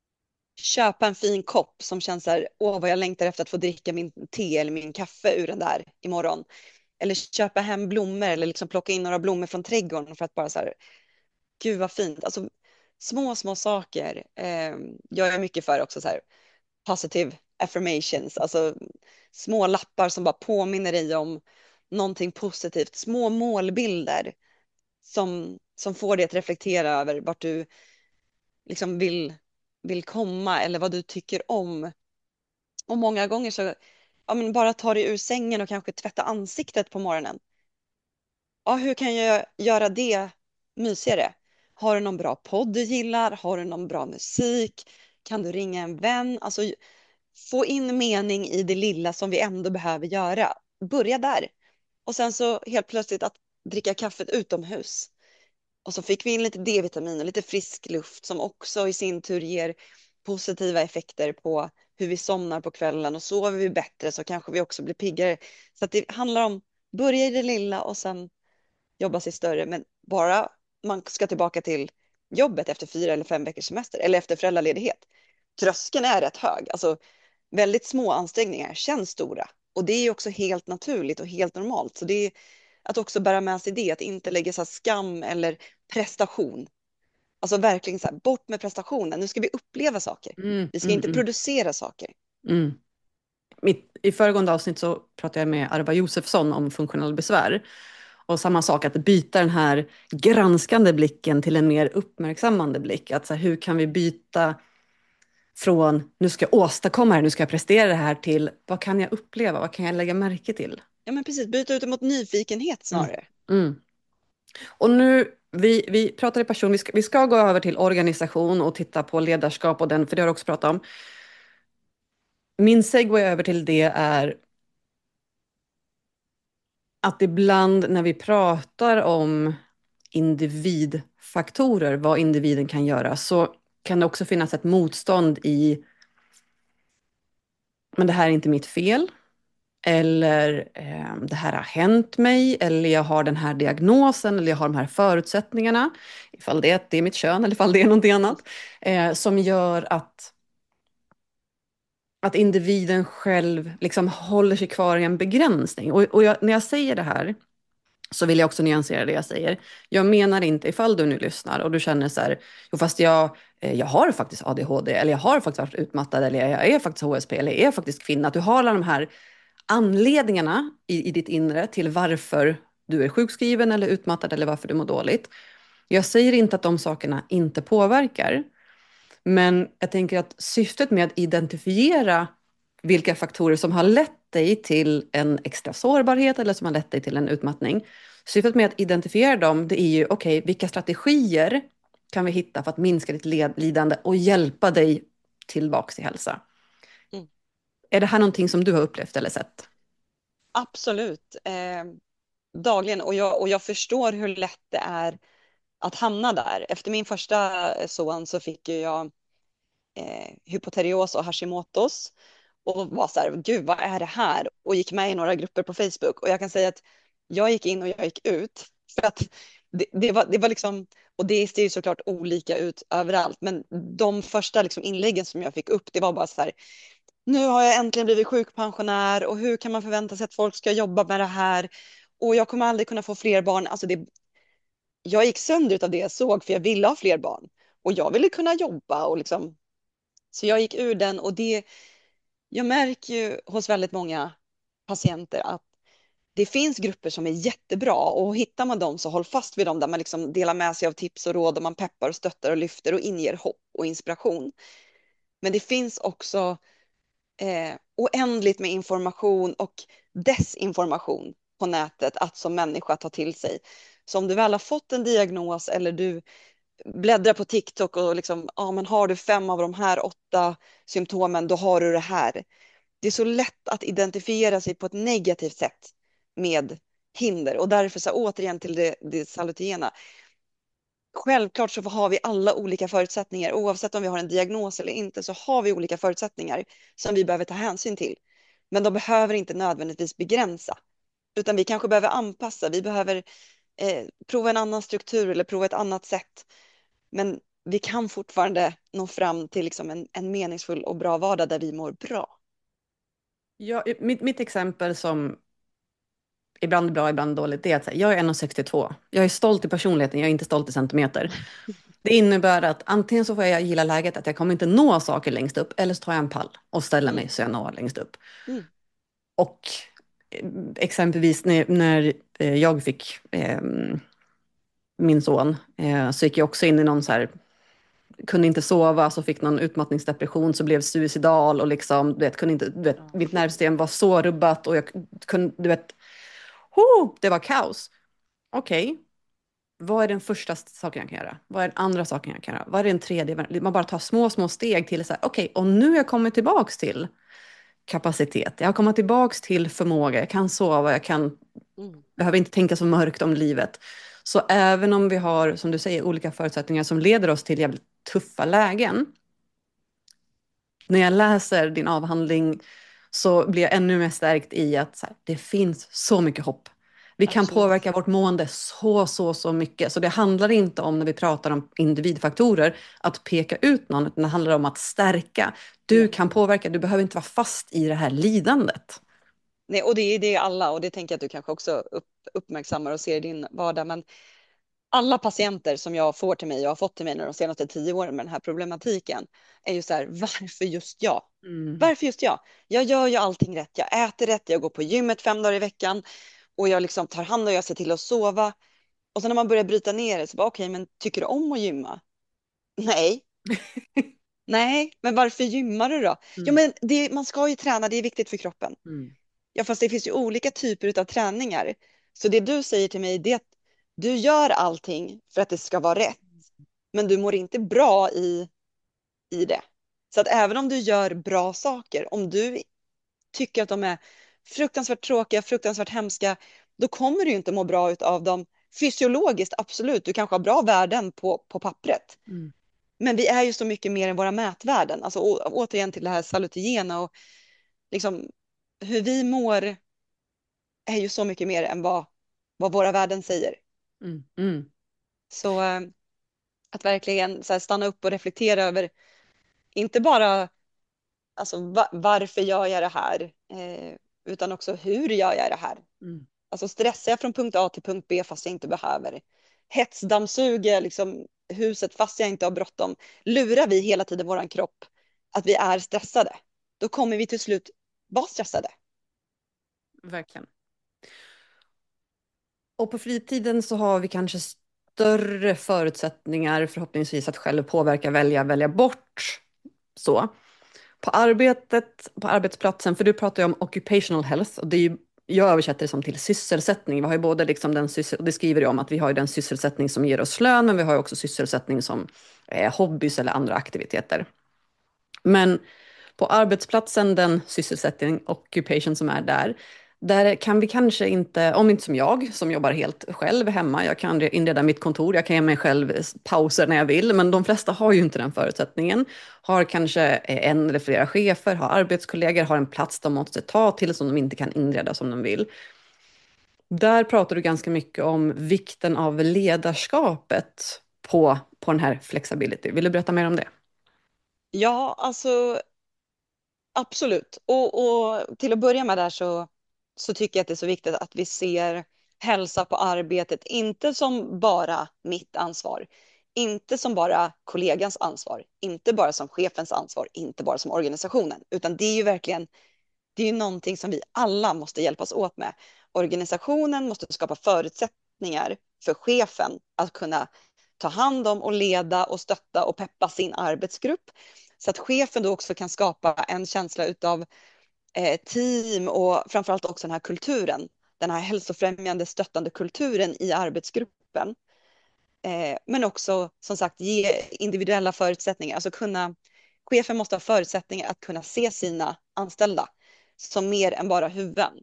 köpa en fin kopp som känns så här, åh vad jag längtar efter att få dricka min te eller min kaffe ur den där imorgon. Eller köpa hem blommor eller liksom plocka in några blommor från trädgården för att bara så här, gud vad fint. Alltså små, små saker. Eh, jag är mycket för också så här positive affirmations, alltså små lappar som bara påminner dig om någonting positivt. Små målbilder som, som får dig att reflektera över vart du liksom vill, vill komma eller vad du tycker om. Och många gånger så, ja men bara ta dig ur sängen och kanske tvätta ansiktet på morgonen. Ja, hur kan jag göra det mysigare? Har du någon bra podd du gillar? Har du någon bra musik? Kan du ringa en vän? Alltså få in mening i det lilla som vi ändå behöver göra. Börja där. Och sen så helt plötsligt att dricka kaffet utomhus. Och så fick vi in lite D-vitamin och lite frisk luft som också i sin tur ger positiva effekter på hur vi somnar på kvällen, och sover vi bättre så kanske vi också blir piggare. Så att det handlar om börja i det lilla och sen jobba sig större. Men bara man ska tillbaka till jobbet efter fyra eller fem veckors semester eller efter föräldraledighet. Tröskeln är rätt hög. Alltså väldigt små ansträngningar känns stora. Och det är också helt naturligt och helt normalt. Så det är att också bära med sig det, att inte lägga så här skam eller prestation. Alltså verkligen så här, bort med prestationen. Nu ska vi uppleva saker. Mm, Vi ska mm, inte mm, producera saker. mm. Mitt, I föregående avsnitt så pratade jag med Arva Josefsson om funktionella besvär. Och samma sak, att byta den här granskande blicken till en mer uppmärksammande blick. Att så här, hur kan vi byta från nu ska jag åstadkomma det här, nu ska jag prestera det här till vad kan jag uppleva, vad kan jag lägga märke till? Ja men precis, byta ut det mot nyfikenhet Mm. snarare. Mm. Och nu, vi, vi pratar i person, vi ska, vi ska gå över till organisation och titta på ledarskap och den, för det har du också pratat om. Min segway över till det är att ibland när vi pratar om individfaktorer, vad individen kan göra, så kan det också finnas ett motstånd i men det här är inte mitt fel. Eller eh, det här har hänt mig. Eller jag har den här diagnosen. Eller jag har de här förutsättningarna. Ifall det, är att det är mitt kön eller ifall det är någonting annat. Eh, som gör att, att individen själv liksom håller sig kvar i en begränsning. Och, och jag, när jag säger det här så vill jag också nyansera det jag säger. Jag menar inte, ifall du nu lyssnar och du känner så här, jo fast jag, eh, jag har faktiskt A D H D, eller jag har faktiskt varit utmattad, eller jag är faktiskt H S P, eller jag är faktiskt kvinna. Att du har alla de här anledningarna i, i ditt inre till varför du är sjukskriven eller utmattad eller varför du mår dåligt. Jag säger inte att de sakerna inte påverkar, men jag tänker att syftet med att identifiera vilka faktorer som har lett dig till en extra sårbarhet eller som har lett dig till en utmattning. Syftet med att identifiera dem, det är ju okej, okay, vilka strategier kan vi hitta för att minska ditt led, lidande och hjälpa dig tillbaka till hälsa? Mm. Är det här någonting som du har upplevt eller sett? Absolut. Eh, dagligen. Och jag, och jag förstår hur lätt det är att hamna där. Efter min första son så fick ju jag eh, hypoterios och Hashimotos. Och var så här, gud vad är det här? Och gick med i några grupper på Facebook. Och jag kan säga att jag gick in och jag gick ut. För att det, det, var, det var liksom, och det ser ju såklart olika ut överallt. Men de första liksom inläggen som jag fick upp, det var bara så här, nu har jag äntligen blivit sjukpensionär och hur kan man förvänta sig att folk ska jobba med det här? Och jag kommer aldrig kunna få fler barn. Alltså det, jag gick sönder av det jag såg för jag ville ha fler barn. Och jag ville kunna jobba och liksom, så jag gick ur den och det, jag märker ju hos väldigt många patienter att det finns grupper som är jättebra och hittar man dem så håll fast vid dem där man liksom delar med sig av tips och råd och man peppar och stöttar och lyfter och inger hopp och inspiration. Men det finns också eh, oändligt med information och desinformation på nätet att som människa ta till sig. Så om du väl har fått en diagnos eller du bläddrar på TikTok och liksom, ja men har du fem av de här åtta symptomen, då har du det här. Det är så lätt att identifiera sig på ett negativt sätt med hinder. Och därför så här, återigen till det, det salutogena. Självklart så har vi alla olika förutsättningar. Oavsett om vi har en diagnos eller inte så har vi olika förutsättningar som vi behöver ta hänsyn till. Men de behöver inte nödvändigtvis begränsa. Utan vi kanske behöver anpassa. Vi behöver eh, prova en annan struktur eller prova ett annat sätt. Men vi kan fortfarande nå fram till liksom en, en meningsfull och bra vardag där vi mår bra. Ja, mitt, mitt exempel som ibland är bra, ibland dåligt, det är att säga, jag är en komma sextiotvå. Jag är stolt i personligheten, jag är inte stolt i centimeter. Det innebär att antingen så får jag gilla läget att jag kommer inte nå saker längst upp, eller så tar jag en pall och ställer mig Mm. så jag når längst upp. Mm. Och eh, exempelvis när, när eh, jag fick eh, min son eh, så gick jag också in i någon så här, kunde inte sova, så fick någon utmattningsdepression, så blev suicidal och liksom, du vet, kunde inte, du vet, Ja. mitt nervsystem var så rubbat och jag kunde, du vet, oh, det var kaos. Okej, okay. Vad är den första saken jag kan göra? Vad är den andra saken jag kan göra? Vad är den tredje? Man bara tar små, små steg till så här, okej, okay, och nu har jag kommit tillbaks till kapacitet. Jag har kommit tillbaks till förmåga. Jag kan sova, jag kan, Mm. behöver inte tänka så mörkt om livet. Så även om vi har, som du säger, olika förutsättningar som leder oss till jävligt tuffa lägen. När jag läser din avhandling så blir jag ännu mer stärkt i att så här, det finns så mycket hopp. Vi kan Absolut. påverka vårt mående så, så, så mycket. Så det handlar inte om, när vi pratar om individfaktorer, att peka ut någon, utan det handlar om att stärka. Du kan påverka, du behöver inte vara fast i det här lidandet. Nej, och det är det alla, och det tänker jag att du kanske också upp, uppmärksammar och ser i din vardag. Men alla patienter som jag får till mig och har fått till mig de senaste tio åren med den här problematiken är ju så här, varför just jag? Mm. Varför just jag? Jag gör ju allting rätt. Jag äter rätt, jag går på gymmet fem dagar i veckan och jag liksom tar hand och jag ser till att sova. Och sen när man börjar bryta ner det så bara, okej, okay, men tycker du om att gymma? Nej. Nej, men varför gymmar du då? Mm. Jo, men det, man ska ju träna, det är viktigt för kroppen. Mm. Ja, fast det finns ju olika typer av träningar. Så det du säger till mig, det är att du gör allting för att det ska vara rätt. Men du mår inte bra i, i det. Så att även om du gör bra saker, om du tycker att de är fruktansvärt tråkiga, fruktansvärt hemska, då kommer du ju inte må bra av dem. Fysiologiskt, absolut, du kanske har bra värden på, på pappret. Mm. Men vi är ju så mycket mer än våra mätvärden. Alltså å, återigen till det här salutogena och liksom hur vi mår är ju så mycket mer än vad, vad våra värden säger. Mm. Mm. Så äh, att verkligen så här, stanna upp och reflektera över, inte bara alltså, va, varför gör jag det här, eh, utan också hur gör jag det här. Mm. Alltså stressar jag från punkt A till punkt B fast jag inte behöver. Hetsdammsuger liksom huset fast jag inte har bråttom. Lurar vi hela tiden våran kropp att vi är stressade, då kommer vi till slut vara stressade. Verkligen. Och på fritiden så har vi kanske större förutsättningar förhoppningsvis att själv påverka, välja, välja bort. Så. På arbetet, på arbetsplatsen, för du pratar ju om occupational health och det är ju, jag översätter det som till sysselsättning. Vi har ju både liksom den syssel, och det skriver ju om att vi har ju den sysselsättning som ger oss lön, men vi har ju också sysselsättning som eh, hobbys eller andra aktiviteter. Men på arbetsplatsen, den sysselsättning, occupation som är där, där kan vi kanske inte, om inte som jag som jobbar helt själv hemma, jag kan inreda mitt kontor, jag kan ge mig själv pauser när jag vill, men de flesta har ju inte den förutsättningen. Har kanske en eller flera chefer, har arbetskollegor, har en plats de måste ta till som de inte kan inreda som de vill. Där pratar du ganska mycket om vikten av ledarskapet på, på den här flexibility. Vill du berätta mer om det? Ja, alltså absolut. Och, och till att börja med där så, så tycker jag att det är så viktigt att vi ser hälsa på arbetet, inte som bara mitt ansvar, inte som bara kollegans ansvar, inte bara som chefens ansvar, inte bara som organisationen, utan det är ju verkligen, det är ju någonting som vi alla måste hjälpas åt med. Organisationen måste skapa förutsättningar för chefen att kunna ta hand om och leda och stötta och peppa sin arbetsgrupp. Så att chefen då också kan skapa en känsla utav eh, team och framförallt också den här kulturen. Den här hälsofrämjande stöttande kulturen i arbetsgruppen. Eh, men också som sagt ge individuella förutsättningar. Alltså kunna, chefen måste ha förutsättningar att kunna se sina anställda som mer än bara huvuden.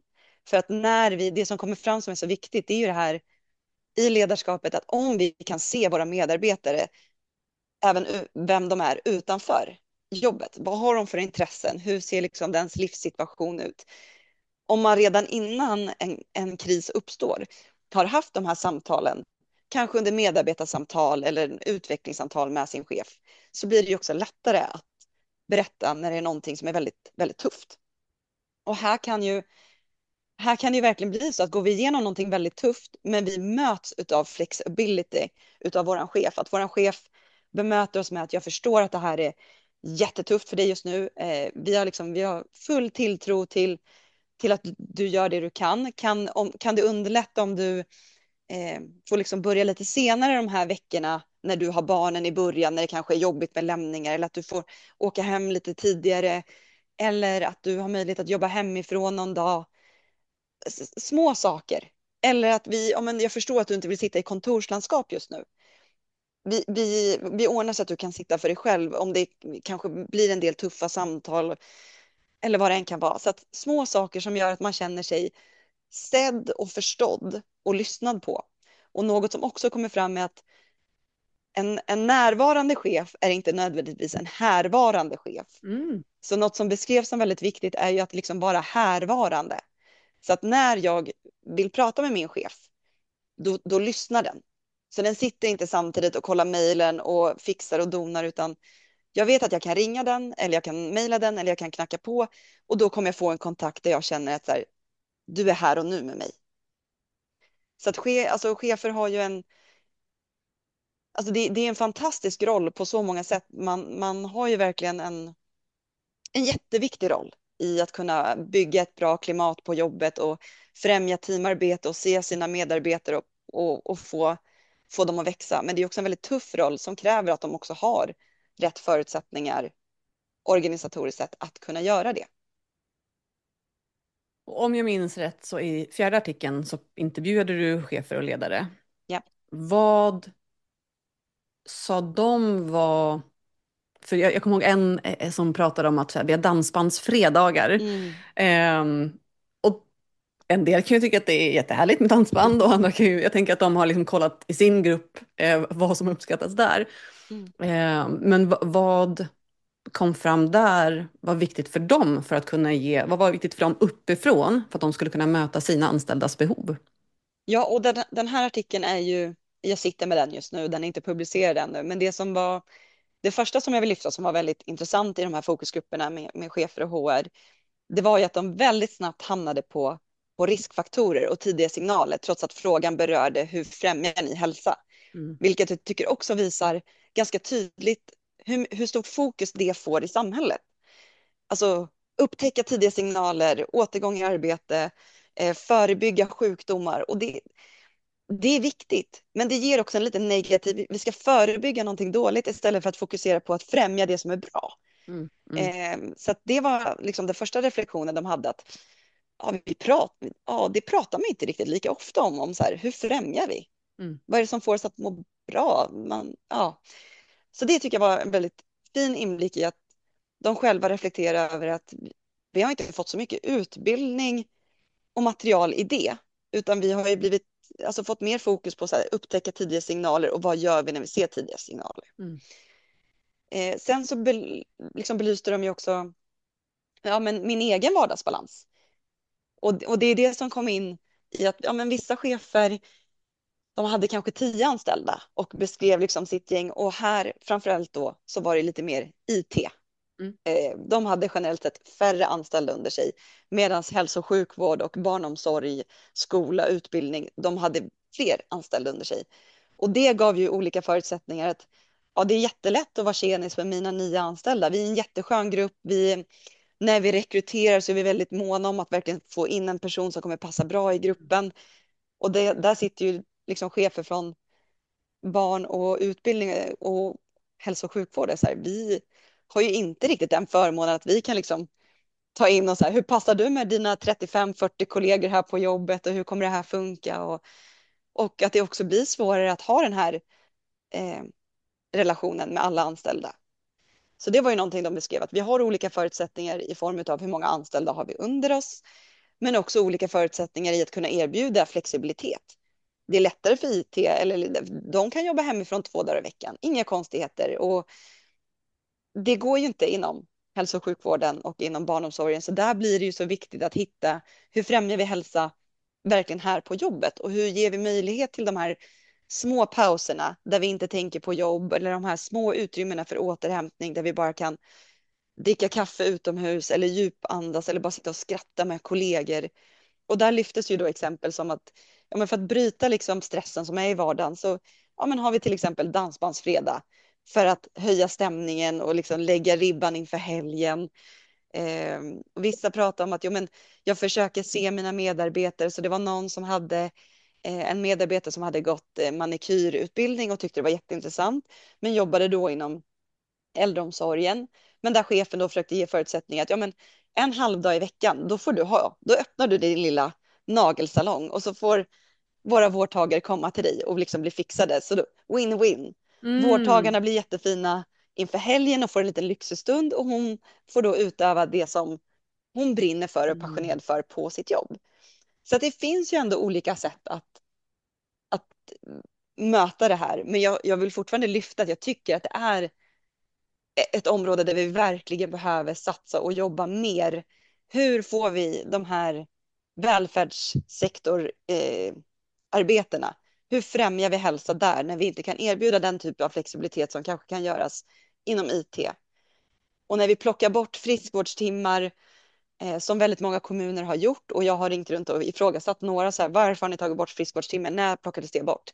För att när vi, det som kommer fram som är så viktigt, det är ju det här i ledarskapet, att om vi kan se våra medarbetare, även vem de är utanför jobbet, vad har de för intressen, hur ser liksom dens livssituation ut? Om man redan innan en, en kris uppstår har haft de här samtalen, kanske under medarbetarsamtal eller utvecklingssamtal med sin chef, så blir det ju också lättare att berätta när det är någonting som är väldigt, väldigt tufft. Och här kan ju här kan det ju verkligen bli så att går vi igenom någonting väldigt tufft, men vi möts av flexibility utav våran chef, att våran chef bemöter oss med att jag förstår att det här är jättetufft för dig just nu. Eh, vi har liksom, vi har full tilltro till, till att du gör det du kan. Kan, om, kan det underlätta om du eh, får liksom börja lite senare de här veckorna när du har barnen i början, när det kanske är jobbigt med lämningar, eller att du får åka hem lite tidigare, eller att du har möjlighet att jobba hemifrån någon dag. Små saker. Eller att vi, ja, men jag förstår att du inte vill sitta i kontorslandskap just nu. Vi, vi, vi ordnar så att du kan sitta för dig själv om det kanske blir en del tuffa samtal eller vad det än kan vara. Så att små saker som gör att man känner sig sedd och förstådd och lyssnad på. Och något som också kommer fram är att en, en närvarande chef är inte nödvändigtvis en härvarande chef. Mm. Så något som beskrevs som väldigt viktigt är ju att liksom vara härvarande. Så att när jag vill prata med min chef, då, då lyssnar den. Så den sitter inte samtidigt och kollar mejlen och fixar och donar, utan jag vet att jag kan ringa den, eller jag kan mejla den, eller jag kan knacka på, och då kommer jag få en kontakt där jag känner att så här, du är här och nu med mig. Så att che, alltså, chefer har ju en, alltså det, det är en fantastisk roll på så många sätt. Man, man har ju verkligen en, en jätteviktig roll i att kunna bygga ett bra klimat på jobbet och främja teamarbete och se sina medarbetare och, och, och få, få dem att växa. Men det är också en väldigt tuff roll som kräver att de också har rätt förutsättningar organisatoriskt sett att kunna göra det. Och om jag minns rätt så i fjärde artikeln så intervjuade du chefer och ledare. Ja. Vad sa de var... För jag, jag kommer ihåg en eh, som pratade om att så här, vi har dansbandsfredagar. Mm. Ehm, och en del kan ju tycka att det är jättehärligt med dansband och andra kan ju, jag tänker att de har liksom kollat i sin grupp eh, vad som uppskattas där. Mm. Ehm, men v- vad kom fram där var viktigt för dem för att kunna ge, vad var viktigt för dem uppifrån för att de skulle kunna möta sina anställdas behov? Ja, och den, den här artikeln är ju, jag sitter med den just nu, den är inte publicerad ännu, men det som var, det första som jag vill lyfta som var väldigt intressant i de här fokusgrupperna med, med chefer och H R, det var ju att de väldigt snabbt hamnade på, på riskfaktorer och tidiga signaler, trots att frågan berörde hur främjar ni hälsa? Mm. Vilket jag tycker också visar ganska tydligt hur, hur stort fokus det får i samhället. Alltså upptäcka tidiga signaler, återgång i arbete, eh, förebygga sjukdomar. Och det, det är viktigt, men det ger också en lite negativ, vi ska förebygga någonting dåligt istället för att fokusera på att främja det som är bra. Mm. Mm. Eh, så att det var liksom den första reflektionen de hade, att ja, vi prat, ja, det pratar man inte riktigt lika ofta om, om så här, hur främjar vi? Mm. Vad är det som får oss att må bra? Man, ja. Så det tycker jag var en väldigt fin inblick i att de själva reflekterar över att vi har inte fått så mycket utbildning och material i det, utan vi har ju blivit, alltså fått mer fokus på att upptäcka tidiga signaler och vad gör vi när vi ser tidiga signaler. Mm. Eh, sen så be, liksom belyste de ju också ja, men min egen vardagsbalans. Och, och det är det som kom in i att ja, men vissa chefer, de hade kanske tio anställda och beskrev liksom sitt gäng, och här framförallt då så var det lite mer I T. Mm. Eh, de hade generellt sett färre anställda under sig, medan hälso och sjukvård och barnomsorg, skola, utbildning, de hade fler anställda under sig. Och det gav ju olika förutsättningar. Att ja, det är jättelätt att vara tjenis med mina nio anställda. Vi är en jätteskön grupp. Vi, när vi rekryterar så är vi väldigt måna om att verkligen få in en person som kommer passa bra i gruppen. Och det, där sitter ju liksom chefer från barn och utbildning och hälso och sjukvård. Så här, vi har ju inte riktigt den förmånen att vi kan liksom ta in och så här, hur passar du med dina trettiofem fyrtio kollegor här på jobbet och hur kommer det här funka? Och, och att det också blir svårare att ha den här eh, relationen med alla anställda. Så det var ju någonting de beskrev, att vi har olika förutsättningar i form av hur många anställda har vi under oss. men också olika förutsättningar i att kunna erbjuda flexibilitet. Det är lättare för I T, eller de kan jobba hemifrån två dagar i veckan, inga konstigheter. Och det går ju inte inom hälso- och sjukvården och inom barnomsorgen, så där blir det ju så viktigt att hitta hur främjar vi hälsa verkligen här på jobbet och hur ger vi möjlighet till de här små pauserna där vi inte tänker på jobb, eller de här små utrymmena för återhämtning där vi bara kan dricka kaffe utomhus eller djupandas eller bara sitta och skratta med kollegor. Och där lyftes ju då exempel som att, ja, men för att bryta liksom stressen som är i vardagen, så ja, men har vi till exempel dansbandsfredag för att höja stämningen och liksom lägga ribban inför helgen. Eh, vissa pratar om att, jo, men jag försöker se mina medarbetare, så det var någon som hade eh, en medarbetare som hade gått eh, manikyrutbildning och tyckte det var jätteintressant, men jobbade då inom äldreomsorgen. Men där chefen då försökte ge förutsättningar att, ja, men en halvdag i veckan, då får du ha, då öppnar du din lilla nagelsalong och så får våra vårdtagare komma till dig och liksom bli fixade. Så då, win-win. Mm. Vårdtagarna blir jättefina inför helgen och får en liten lyxestund, och hon får då utöva det som hon brinner för och är Mm. passionerad för på sitt jobb. Så att det finns ju ändå olika sätt att, att möta det här. Men jag, jag vill fortfarande lyfta att jag tycker att det är ett område där vi verkligen behöver satsa och jobba mer. Hur får vi de här välfärdssektor eh, arbetena? Hur främjar vi hälsa där när vi inte kan erbjuda den typ av flexibilitet som kanske kan göras inom I T? Och när vi plockar bort friskvårdstimmar eh, som väldigt många kommuner har gjort, och jag har ringt runt och ifrågasatt några, så här, varför har ni tagit bort friskvårdstimmen? När plockades det bort?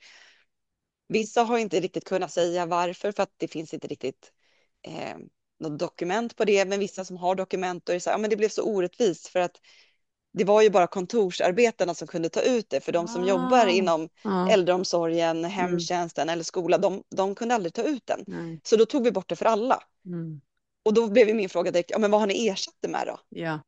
Vissa har inte riktigt kunnat säga varför, för att det finns inte riktigt eh, något dokument på det. Men vissa som har dokument, och är så här, ja, men det blev så orättvist för att det var ju bara kontorsarbetarna som kunde ta ut det, för de som jobbar Ah. inom Ja. äldreomsorgen, Mm. hemtjänsten eller skola, de, de kunde aldrig ta ut den. Nej. Så då tog vi bort det för alla. Mm. Och då blev ju min fråga direkt, ja, men vad har ni ersatt det med då? Ja.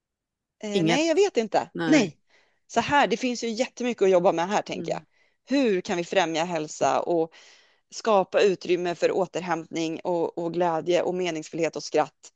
Eh, Inget. nej, jag vet inte. Nej. Nej. Så här, det finns ju jättemycket att jobba med här, tänker jag. Mm. Hur kan vi främja hälsa och skapa utrymme för återhämtning och, och glädje och meningsfullhet och skratt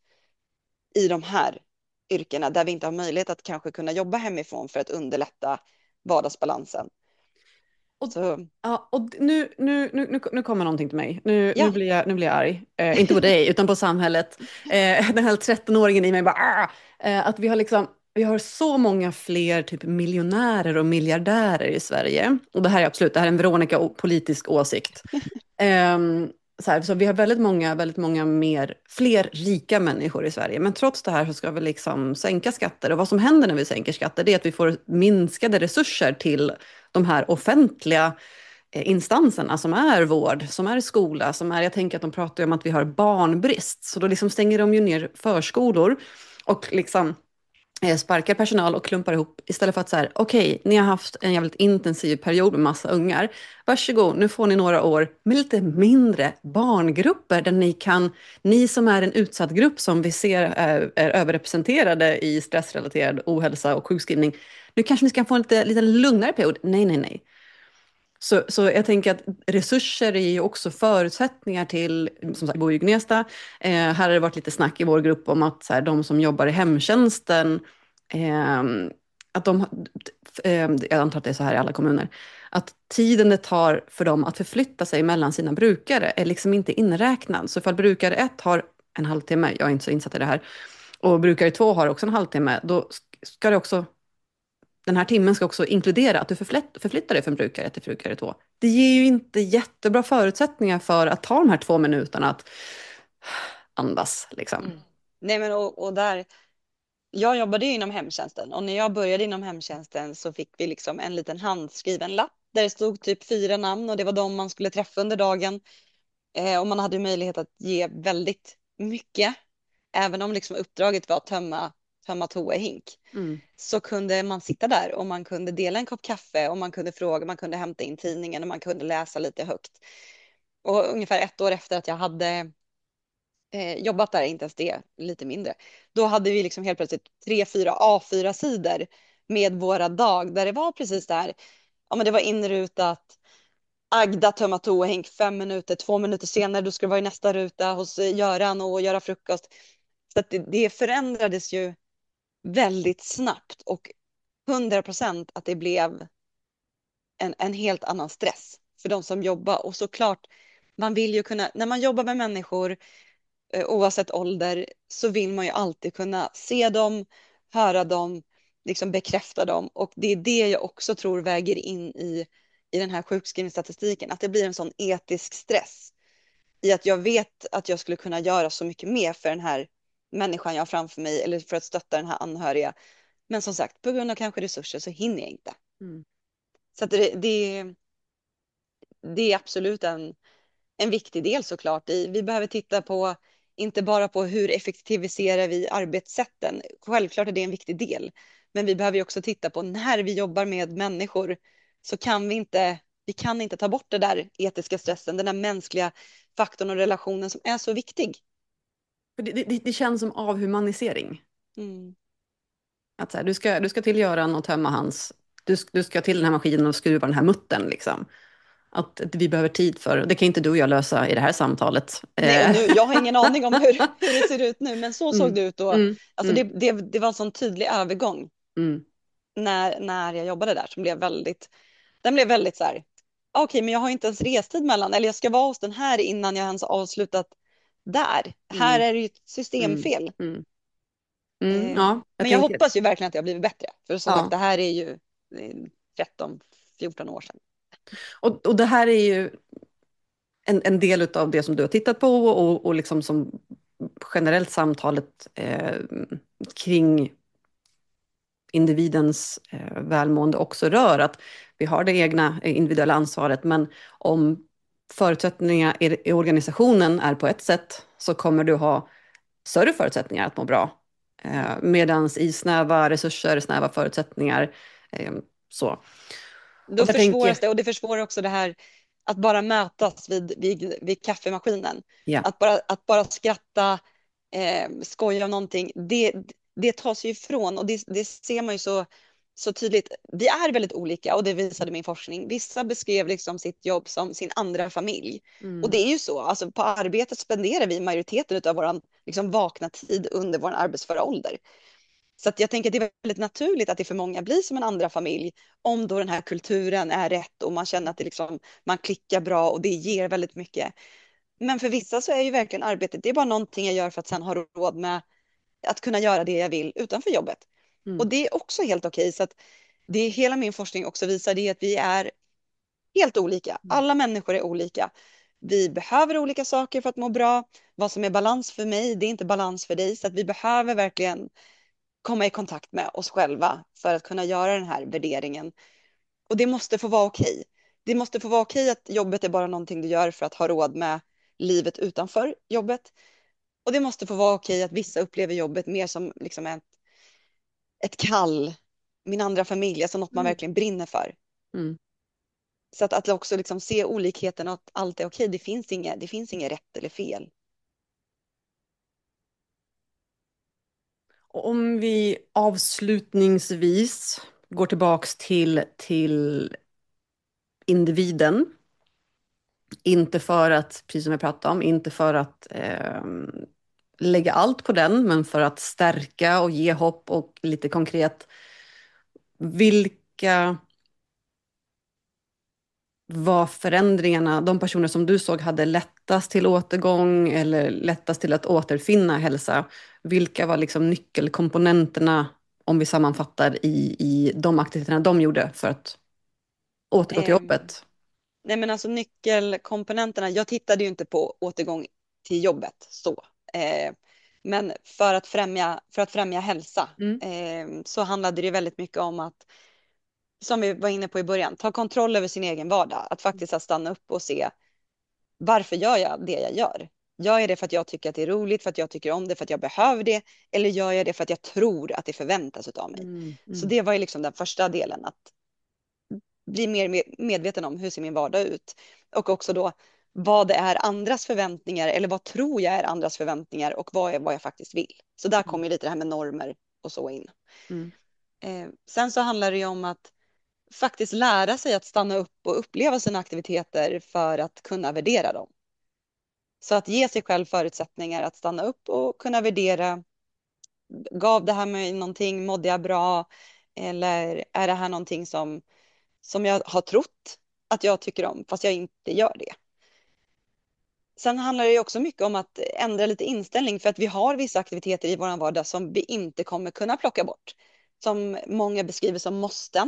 i de här yrkena där vi inte har möjlighet att kanske kunna jobba hemifrån för att underlätta vardagsbalansen. Och, Så ja, och nu, nu, nu, nu nu kommer någonting till mig. Nu, nu, ja, blir, jag, nu blir jag arg. Eh, inte på dig, utan på samhället. Eh, den här tretton-åringen i mig bara... "Ah!" Eh, att vi har, liksom, vi har så många fler typ miljonärer och miljardärer i Sverige. Och det här är absolut, det här är en Veronica o- politisk åsikt. Ehm, så här, så vi har väldigt många, väldigt många mer, fler rika människor i Sverige. Men trots det här så ska vi liksom sänka skatter. Och vad som händer när vi sänker skatter, det är att vi får minskade resurser till de här offentliga eh, instanserna som är vård, som är skola, som är, jag tänker att de pratar ju om att vi har barnbrist. Så då liksom stänger de ju ner förskolor och liksom eh, sparkar personal och klumpar ihop istället för att så här, okej, ni har haft en jävligt intensiv period med massa ungar. Varsågod, nu får ni några år med lite mindre barngrupper där ni kan, ni som är en utsatt grupp som vi ser är, är överrepresenterade i stressrelaterad ohälsa och sjukskrivning. Nu kanske ni ska få en lite, lite lugnare period. Nej, nej, nej. Så, så jag tänker att resurser är ju också förutsättningar till, som sagt, jag bor i Gnesta. Eh, här har det varit lite snack i vår grupp om att så här, de som jobbar i hemtjänsten, eh, att de, eh, jag antar att det är så här i alla kommuner, att tiden det tar för dem att förflytta sig mellan sina brukare är liksom inte inräknad. Så ifall brukare ett har en halvtimme, jag är inte så insatt i det här, och brukare två har också en halvtimme, då ska det också, den här timmen ska också inkludera att du förflytt, förflyttar dig från brukare till brukare två. Det ger ju inte jättebra förutsättningar för att ta de här två minuterna att andas. Liksom. mm. Nej, men och, och där, jag jobbade ju inom hemtjänsten, och när jag började inom hemtjänsten så fick vi liksom en liten handskriven lapp där det stod typ fyra namn, och det var de man skulle träffa under dagen. Eh, och man hade ju möjlighet att ge väldigt mycket, även om liksom uppdraget var att tömma, tömma toahink. Mm. Så kunde man sitta där och man kunde dela en kopp kaffe och man kunde fråga, man kunde hämta in tidningen och man kunde läsa lite högt. Och ungefär ett år efter att jag hade eh, jobbat där, inte ens det, lite mindre, då hade vi liksom helt plötsligt tre, fyra A fyra sidor med våra dag där det var precis där. Ja, men det var inrutat. Agda tömma toahink fem minuter, två minuter senare då ska det vara i nästa ruta hos eh, Göran och göra frukost. Så att det, det förändrades ju väldigt snabbt, och hundra procent att det blev en, en helt annan stress för de som jobbar. Och såklart, man vill ju kunna, när man jobbar med människor eh, oavsett ålder, så vill man ju alltid kunna se dem, höra dem, liksom bekräfta dem. Och det är det jag också tror väger in i, i den här sjukskrivningsstatistiken, att det blir en sån etisk stress i att jag vet att jag skulle kunna göra så mycket mer för den här människan jag har framför mig eller för att stötta den här anhöriga. Men som sagt, på grund av kanske resurser så hinner jag inte. Mm. Så att det, det, det är absolut en, en viktig del såklart. I, vi behöver titta på, inte bara på hur effektiviserar vi arbetssätten. Självklart är det en viktig del. Men vi behöver ju också titta på när vi jobbar med människor så kan vi inte, vi kan inte ta bort det där etiska stressen, den där mänskliga faktorn och relationen som är så viktig. För det, det, det känns som avhumanisering. Mm. Att så här, du, ska, du ska till Göran och tömma hans... Du, du ska till den här maskinen och skruva den här muttern. Liksom. Att, att vi behöver tid för... Det kan inte du och jag lösa i det här samtalet. Nej, och Eh. nu, jag har ingen aning om hur, hur det ser ut nu, men så såg Mm. det ut då. Mm. Alltså det, Mm. det, det var en sån tydlig övergång Mm. när, när jag jobbade där som blev väldigt, den blev väldigt så här, okej, okay, men jag har inte ens restid mellan, eller jag ska vara hos den här innan jag ens har avslutat där. Här Mm. är det ju ett Mm. systemfel. Mm. Mm. Eh, Ja, jag men jag tänker... hoppas ju verkligen att det har blivit bättre, för som sagt, Ja. det här är ju eh, tretton fjorton år sedan. Och, och det här är ju en, en del av det som du har tittat på och, och liksom som generellt samtalet eh, kring individens eh, välmående också rör. Att vi har det egna eh, individuella ansvaret, men om förutsättningarna i, i organisationen är på ett sätt så kommer du ha större förutsättningar att må bra. Eh, Medan i snäva resurser, snäva förutsättningar, eh, så. Då Och jag tänker, försvåras det, och det försvårar också det här att bara mötas vid, vid, vid kaffemaskinen. ja. Att bara, att bara skratta, eh, skoja om någonting, det, det tas ju ifrån, och det, det ser man ju så, så tydligt. Vi är väldigt olika, och det visade min forskning. Vissa beskrev liksom sitt jobb som sin andra familj. Och Mm. det är ju så, alltså på arbetet spenderar vi majoriteten av vår liksom, vakna tid under vår arbetsföra ålder. Så att jag tänker att det är väldigt naturligt att det för många blir som en andra familj om då den här kulturen är rätt och man känner att det liksom, man klickar bra och det ger väldigt mycket. Men för vissa så är ju verkligen arbetet, det är bara någonting jag gör för att sen ha råd med att kunna göra det jag vill utanför jobbet. Och Mm. det är också helt okej. Så att det hela min forskning också visar, det är att vi är helt olika. Alla människor är olika. Vi behöver olika saker för att må bra. Vad som är balans för mig, det är inte balans för dig. Så att vi behöver verkligen komma i kontakt med oss själva för att kunna göra den här värderingen. Och det måste få vara okej. Det måste få vara okej att jobbet är bara någonting du gör för att ha råd med livet utanför jobbet. Och det måste få vara okej att vissa upplever jobbet mer som liksom ett, ett kall, min andra familj, alltså något man Mm. verkligen brinner för. Mm. Så att, att också liksom se olikheten och att allt är okej. Det finns inget, det finns inget rätt eller fel. Och om vi avslutningsvis går tillbaks till, till individen. Inte för att, precis som vi pratade om, inte för att eh, lägga allt på den, men för att stärka och ge hopp och lite konkret. Vilka var förändringarna, de personer som du såg hade lättast till återgång eller lättast till att återfinna hälsa? Vilka var liksom nyckelkomponenterna, om vi sammanfattar, i, i de aktiviteterna de gjorde för att återgå till Ehm, jobbet? nej men alltså nyckelkomponenterna, jag tittade ju inte på återgång till jobbet så. Eh, men för att främja, för att främja hälsa Mm. eh, så handlade det väldigt mycket om att, som vi var inne på i början, ta kontroll över sin egen vardag. Att faktiskt att stanna upp och se, varför gör jag det jag gör? Gör jag det för att jag tycker att det är roligt, för att jag tycker om det, för att jag behöver det? Eller gör jag det för att jag tror att det förväntas av mig? Mm. Så Mm. det var ju liksom den första delen, att bli mer med- medveten om hur ser min vardag ut. Och också då vad det är andras förväntningar, eller vad tror jag är andras förväntningar och vad är vad jag faktiskt vill. Så där kommer ju lite det här med normer och så in. Mm. Eh, sen så handlar det ju om att faktiskt lära sig att stanna upp och uppleva sina aktiviteter för att kunna värdera dem. Så att ge sig själv förutsättningar att stanna upp och kunna värdera. Gav det här mig någonting? Mådde jag bra? Eller är det här någonting som, som jag har trott att jag tycker om, fast jag inte gör det? Sen handlar det ju också mycket om att ändra lite inställning, för att vi har vissa aktiviteter i vår vardag som vi inte kommer kunna plocka bort. Som många beskriver som måsten.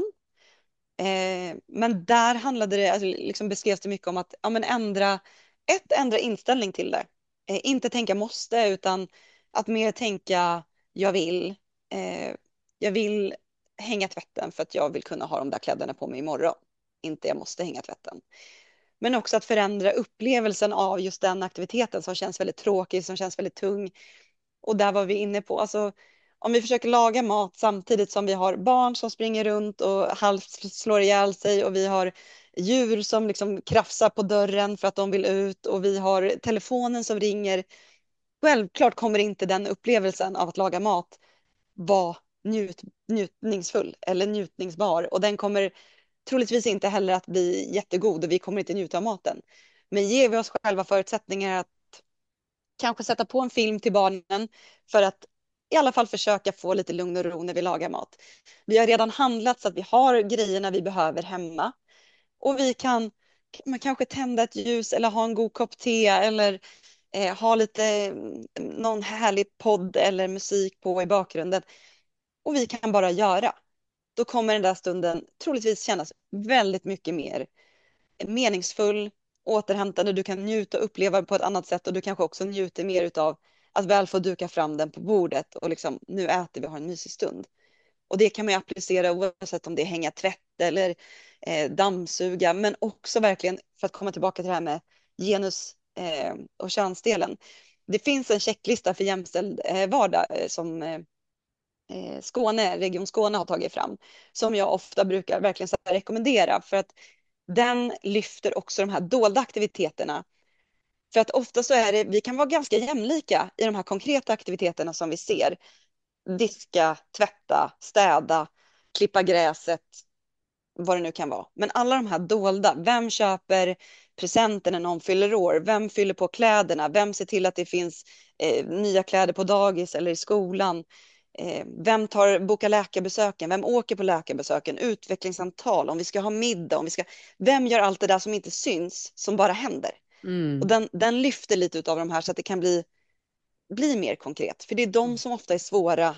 Eh, men där handlade det, alltså, liksom beskrevs det mycket om att ja, men ändra, ett, ändra inställning till det. Eh, inte tänka måste, utan att mer tänka jag vill. Eh, jag vill hänga tvätten för att jag vill kunna ha de där kläderna på mig imorgon. Inte jag måste hänga tvätten. Men också att förändra upplevelsen av just den aktiviteten som känns väldigt tråkig, som känns väldigt tung. Och där var vi inne på, alltså om vi försöker laga mat samtidigt som vi har barn som springer runt och halvt slår ihjäl sig och vi har djur som liksom krafsar på dörren för att de vill ut och vi har telefonen som ringer. Självklart kommer inte den upplevelsen av att laga mat vara njut, njutningsfull eller njutningsbar, och den kommer troligtvis inte heller att bli jättegod och vi kommer inte njuta av maten. Men ger vi oss själva förutsättningar att kanske sätta på en film till barnen för att i alla fall försöka få lite lugn och ro när vi lagar mat. Vi har redan handlat så att vi har grejerna vi behöver hemma. Och vi kan man kanske tända ett ljus eller ha en god kopp te eller eh, ha lite mm, någon härlig podd eller musik på i bakgrunden. Och vi kan bara göra. Då kommer den där stunden troligtvis kännas väldigt mycket mer meningsfull, återhämtande. Du kan njuta och uppleva på ett annat sätt och du kanske också njuter mer utav att väl få duka fram den på bordet och liksom nu äter vi och har en mysig stund. Och det kan man ju applicera oavsett om det är hänga tvätt eller eh, dammsuga, men också verkligen för att komma tillbaka till det här med genus eh, och könsdelen. Det finns en checklista för jämställd eh, vardag eh, som eh, eh, Skåne, Region Skåne har tagit fram, som jag ofta brukar verkligen så här rekommendera, för att den lyfter också de här dolda aktiviteterna. För att ofta så är det, vi kan vara ganska jämlika i de här konkreta aktiviteterna som vi ser. Diska, tvätta, städa, klippa gräset, vad det nu kan vara. Men alla de här dolda, vem köper presenter när någon fyller år? Vem fyller på kläderna? Vem ser till att det finns eh, nya kläder på dagis eller i skolan? Eh, vem tar, bokar läkarbesöken? Vem åker på läkarbesöken? Utvecklingssamtal, om vi ska ha middag, om vi ska... Vem gör allt det där som inte syns, som bara händer? Och Mm. den, den lyfter lite av de här så att det kan bli, bli mer konkret. För det är de som ofta är svåra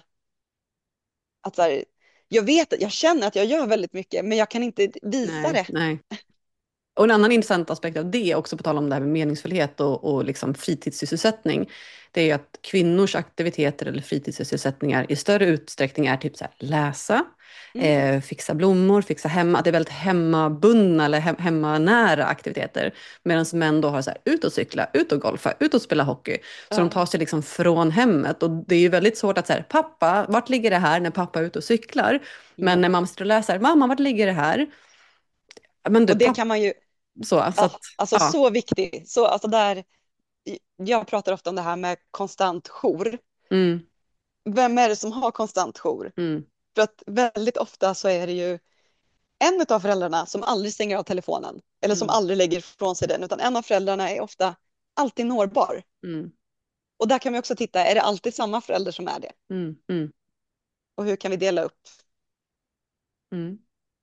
att så här, jag vet, jag känner att jag gör väldigt mycket, men jag kan inte visa Nej, det. nej. Och en annan intressant aspekt av det, också på tal om det här med meningsfullhet och, och liksom fritidssysselsättning, det är ju att kvinnors aktiviteter eller fritidssysselsättningar i större utsträckning är typ så här, läsa, Mm. eh, fixa blommor, fixa hemma. Att det är väldigt hemmabundna eller hem, hemmanära aktiviteter. Medan män då har så här, ut och cykla, ut och golfa, ut och spela hockey. Så de Ja. tar sig liksom från hemmet. Och det är ju väldigt svårt att säga, pappa, vart ligger det här när pappa är ute och cyklar? Men när Ja. mamma sitter och läser, mamma, vart ligger det här? Men du, Och det pappa, kan man ju, så, så ja, att, alltså ja. så viktigt. Så, alltså där, jag pratar ofta om det här med konstant jour. Mm, Vem är det som har konstant jour? mm, För att väldigt ofta så är det ju en av föräldrarna som aldrig stänger av telefonen eller som mm, aldrig lägger ifrån sig den, utan en av föräldrarna är ofta alltid nårbar. mm, Och där kan vi också titta, är det alltid samma förälder som är det? mm, mm, Och hur kan vi dela upp? mm.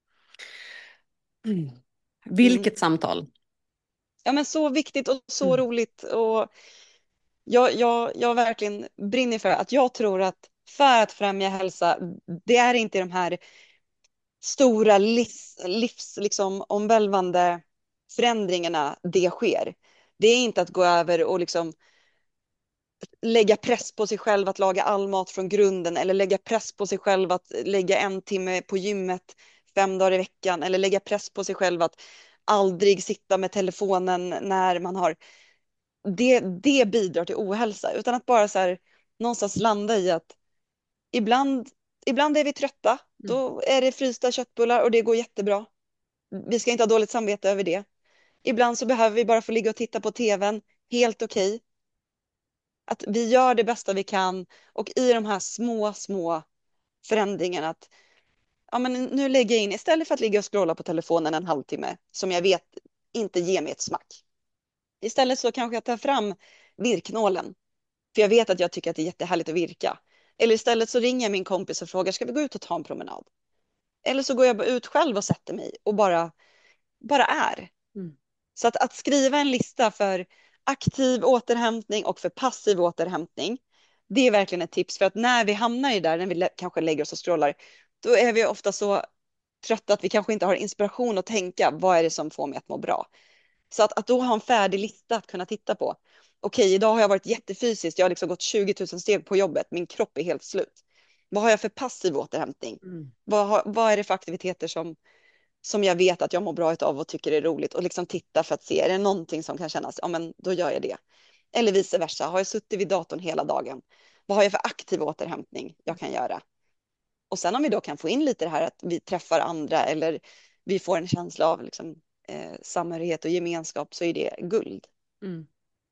Mm. Mm. Vilket samtal. Ja, men så viktigt och så Mm, roligt. Och jag, jag, jag verkligen brinner för att jag tror att för att främja hälsa, det är inte de här stora livs, livs liksom, omvälvande förändringarna det sker. Det är inte att gå över och liksom lägga press på sig själv att laga all mat från grunden eller lägga press på sig själv att lägga en timme på gymmet fem dagar i veckan eller lägga press på sig själv att aldrig sitta med telefonen när man har det, det bidrar till ohälsa, utan att bara så här någonstans landa i att ibland, ibland är vi trötta, mm, då är det frysta köttbullar och det går jättebra. Vi ska inte ha dåligt samvete över det. Ibland så behöver vi bara få ligga och titta på tvn, helt okej. Att vi gör det bästa vi kan och i de här små, små förändringarna att ja, men nu lägger jag in, istället för att ligga och scrolla på telefonen en halvtimme som jag vet inte ger mig ett smack. Istället så kanske jag tar fram virknålen. För jag vet att jag tycker att det är jättehärligt att virka. Eller istället så ringer jag min kompis och frågar, ska vi gå ut och ta en promenad? Eller så går jag bara ut själv och sätter mig och bara, bara är. Mm. Så att, att skriva en lista för aktiv återhämtning och för passiv återhämtning, det är verkligen ett tips. För att när vi hamnar i det där, när vi lä- kanske lägger oss och scrollar, då är vi ofta så trötta att vi kanske inte har inspiration att tänka, vad är det som får mig att må bra? Så att, att då ha en färdig lista att kunna titta på. Okej, idag har jag varit jättefysiskt, jag har liksom gått tjugo tusen steg på jobbet, min kropp är helt slut. Vad har jag för passiv återhämtning? Mm. Vad, har, vad är det för aktiviteter som som jag vet att jag mår bra av och tycker är roligt och liksom titta för att se, är det någonting som kan kännas, ja men då gör jag det. Eller vice versa, har jag suttit vid datorn hela dagen, vad har jag för aktiv återhämtning jag kan göra? Och sen om vi då kan få in lite det här att vi träffar andra eller vi får en känsla av liksom, eh, samhörighet och gemenskap, så är det guld. Mm.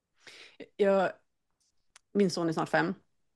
Jag, min son är snart fem.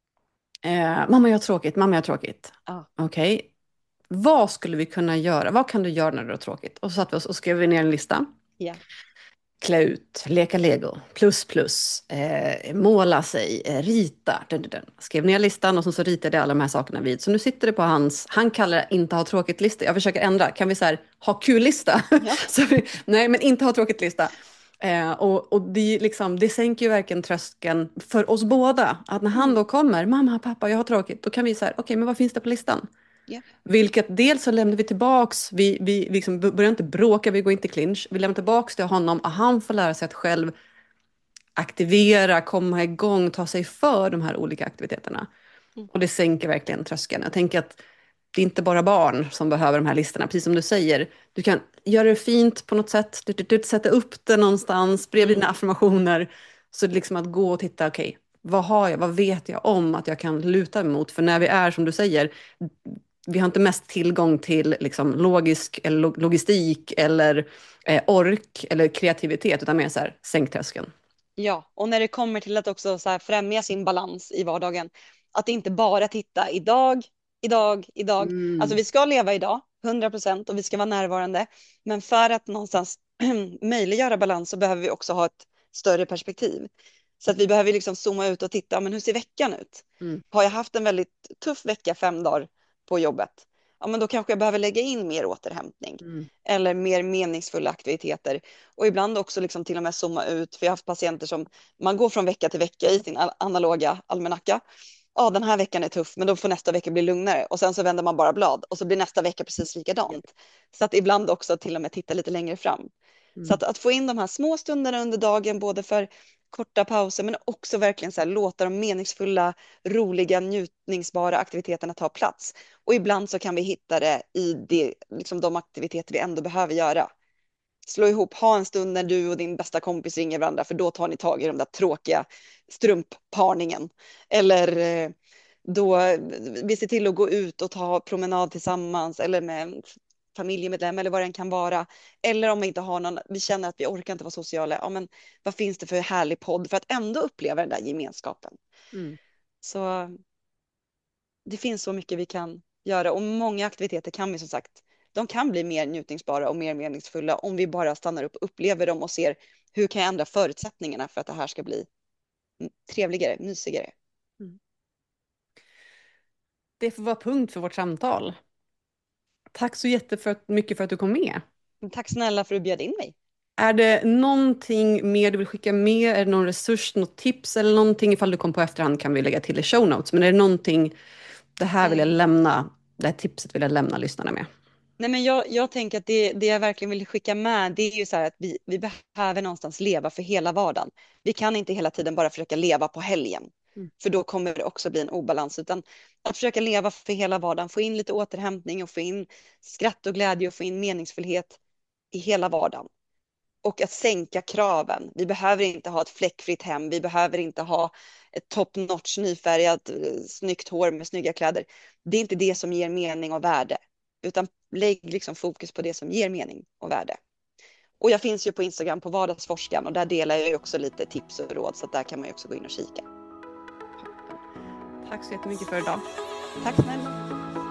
Eh, mamma, jag har tråkigt. Mamma, jag har tråkigt. Ja. Okej. Vad skulle vi kunna göra? Vad kan du göra när du har tråkigt? Och så satt vi oss och skrev vi ner en lista. Ja. Klä ut, leka lego, plus plus, eh, måla sig, eh, rita. Dun, dun, dun. Skrev ner listan och så, så ritade jag alla de här sakerna vid. Så nu sitter det på hans, han kallar det inte ha tråkigt-lista. Jag försöker ändra, kan vi så här, ha kul-lista? Ja. Så vi, nej, men inte ha tråkigt-lista. Eh, och och det, liksom, det sänker ju verkligen tröskeln för oss båda. Att när han då kommer, mamma, pappa, jag har tråkigt. Då kan vi säga, okej, okay, men vad finns det på listan? Ja. Vilket dels så lämnar vi tillbaks, vi, vi liksom börjar inte bråka, vi går inte clinch. Vi lämnar tillbaks till honom och han får lära sig att själv aktivera, komma igång, ta sig för de här olika aktiviteterna. Mm. Och det sänker verkligen tröskeln. Jag tänker att det är inte bara barn som behöver de här listorna, precis som du säger. Du kan göra det fint på något sätt, du, du, du, sätta upp det någonstans bredvid dina affirmationer. Så det är liksom att gå och titta, okej, okay, vad har jag, vad vet jag om att jag kan luta mig mot? För när vi är, som du säger, vi har inte mest tillgång till liksom, logisk eller log- logistik eller eh, ork eller kreativitet, utan mer så här, sänk tröskeln. Ja, och när det kommer till att också så här främja sin balans i vardagen, att inte bara titta idag, idag, idag. Alltså Mm. vi ska leva idag, hundra procent, och vi ska vara närvarande. Men för att någonstans möjliggöra balans så behöver vi också ha ett större perspektiv. Så att vi behöver liksom zooma ut och titta, men hur ser veckan ut? Mm. Har jag haft en väldigt tuff vecka fem dagar på jobbet? Ja, men då kanske jag behöver lägga in mer återhämtning Mm. eller mer meningsfulla aktiviteter. Och ibland också liksom till och med zooma ut, för jag har haft patienter som man går från vecka till vecka i sin analoga almanacka. Ja, den här veckan är tuff, men då får nästa vecka bli lugnare. Och sen så vänder man bara blad och så blir nästa vecka precis likadant. Så att ibland också till och med titta lite längre fram. Mm. Så att, att få in de här små stunderna under dagen, både för korta pauser men också verkligen så här, låta de meningsfulla, roliga, njutningsbara aktiviteterna ta plats. Och ibland så kan vi hitta det i det, liksom de aktiviteter vi ändå behöver göra. Slå ihop, ha en stund när du och din bästa kompis ringer varandra, för då tar ni tag i de där tråkiga strumpparningen. Eller eh, då vi ser till att gå ut och ta promenad tillsammans eller med familjemedlem eller vad det än kan vara. Eller om vi inte har någon, vi känner att vi orkar inte vara sociala, ja men vad finns det för härlig podd för att ändå uppleva den där gemenskapen. Mm. Så det finns så mycket vi kan göra, och många aktiviteter kan vi som sagt, de kan bli mer njutningsbara och mer meningsfulla om vi bara stannar upp, upplever dem och ser hur kan jag ändra förutsättningarna för att det här ska bli trevligare, mysigare. Mm. Det får vara punkt för vårt samtal. Tack så jättemycket för att du kom med. Tack snälla för att du bjöd in mig. Är det någonting mer du vill skicka med? Är det någon resurs, något tips eller någonting? Ifall du kom på efterhand kan vi lägga till i show notes. Men är det någonting, det här vill jag lämna, det här tipset vill jag lämna lyssnarna med? Nej, men jag, jag tänker att det, det jag verkligen vill skicka med, det är ju så här att vi, vi behöver någonstans leva för hela vardagen. Vi kan inte hela tiden bara försöka leva på helgen. Mm. För då kommer det också bli en obalans. Utan att försöka leva för hela vardagen, få in lite återhämtning och få in skratt och glädje och få in meningsfullhet i hela vardagen. Och att sänka kraven. Vi behöver inte ha ett fläckfritt hem. Vi behöver inte ha ett top notch nyfärgat snyggt hår med snygga kläder. Det är inte det som ger mening och värde. Utan lägg liksom fokus på det som ger mening och värde. Och jag finns ju på Instagram på Vardagsforskaren, och där delar jag ju också lite tips och råd. Så där kan man ju också gå in och kika. Tack så jättemycket för idag. Tack snälla.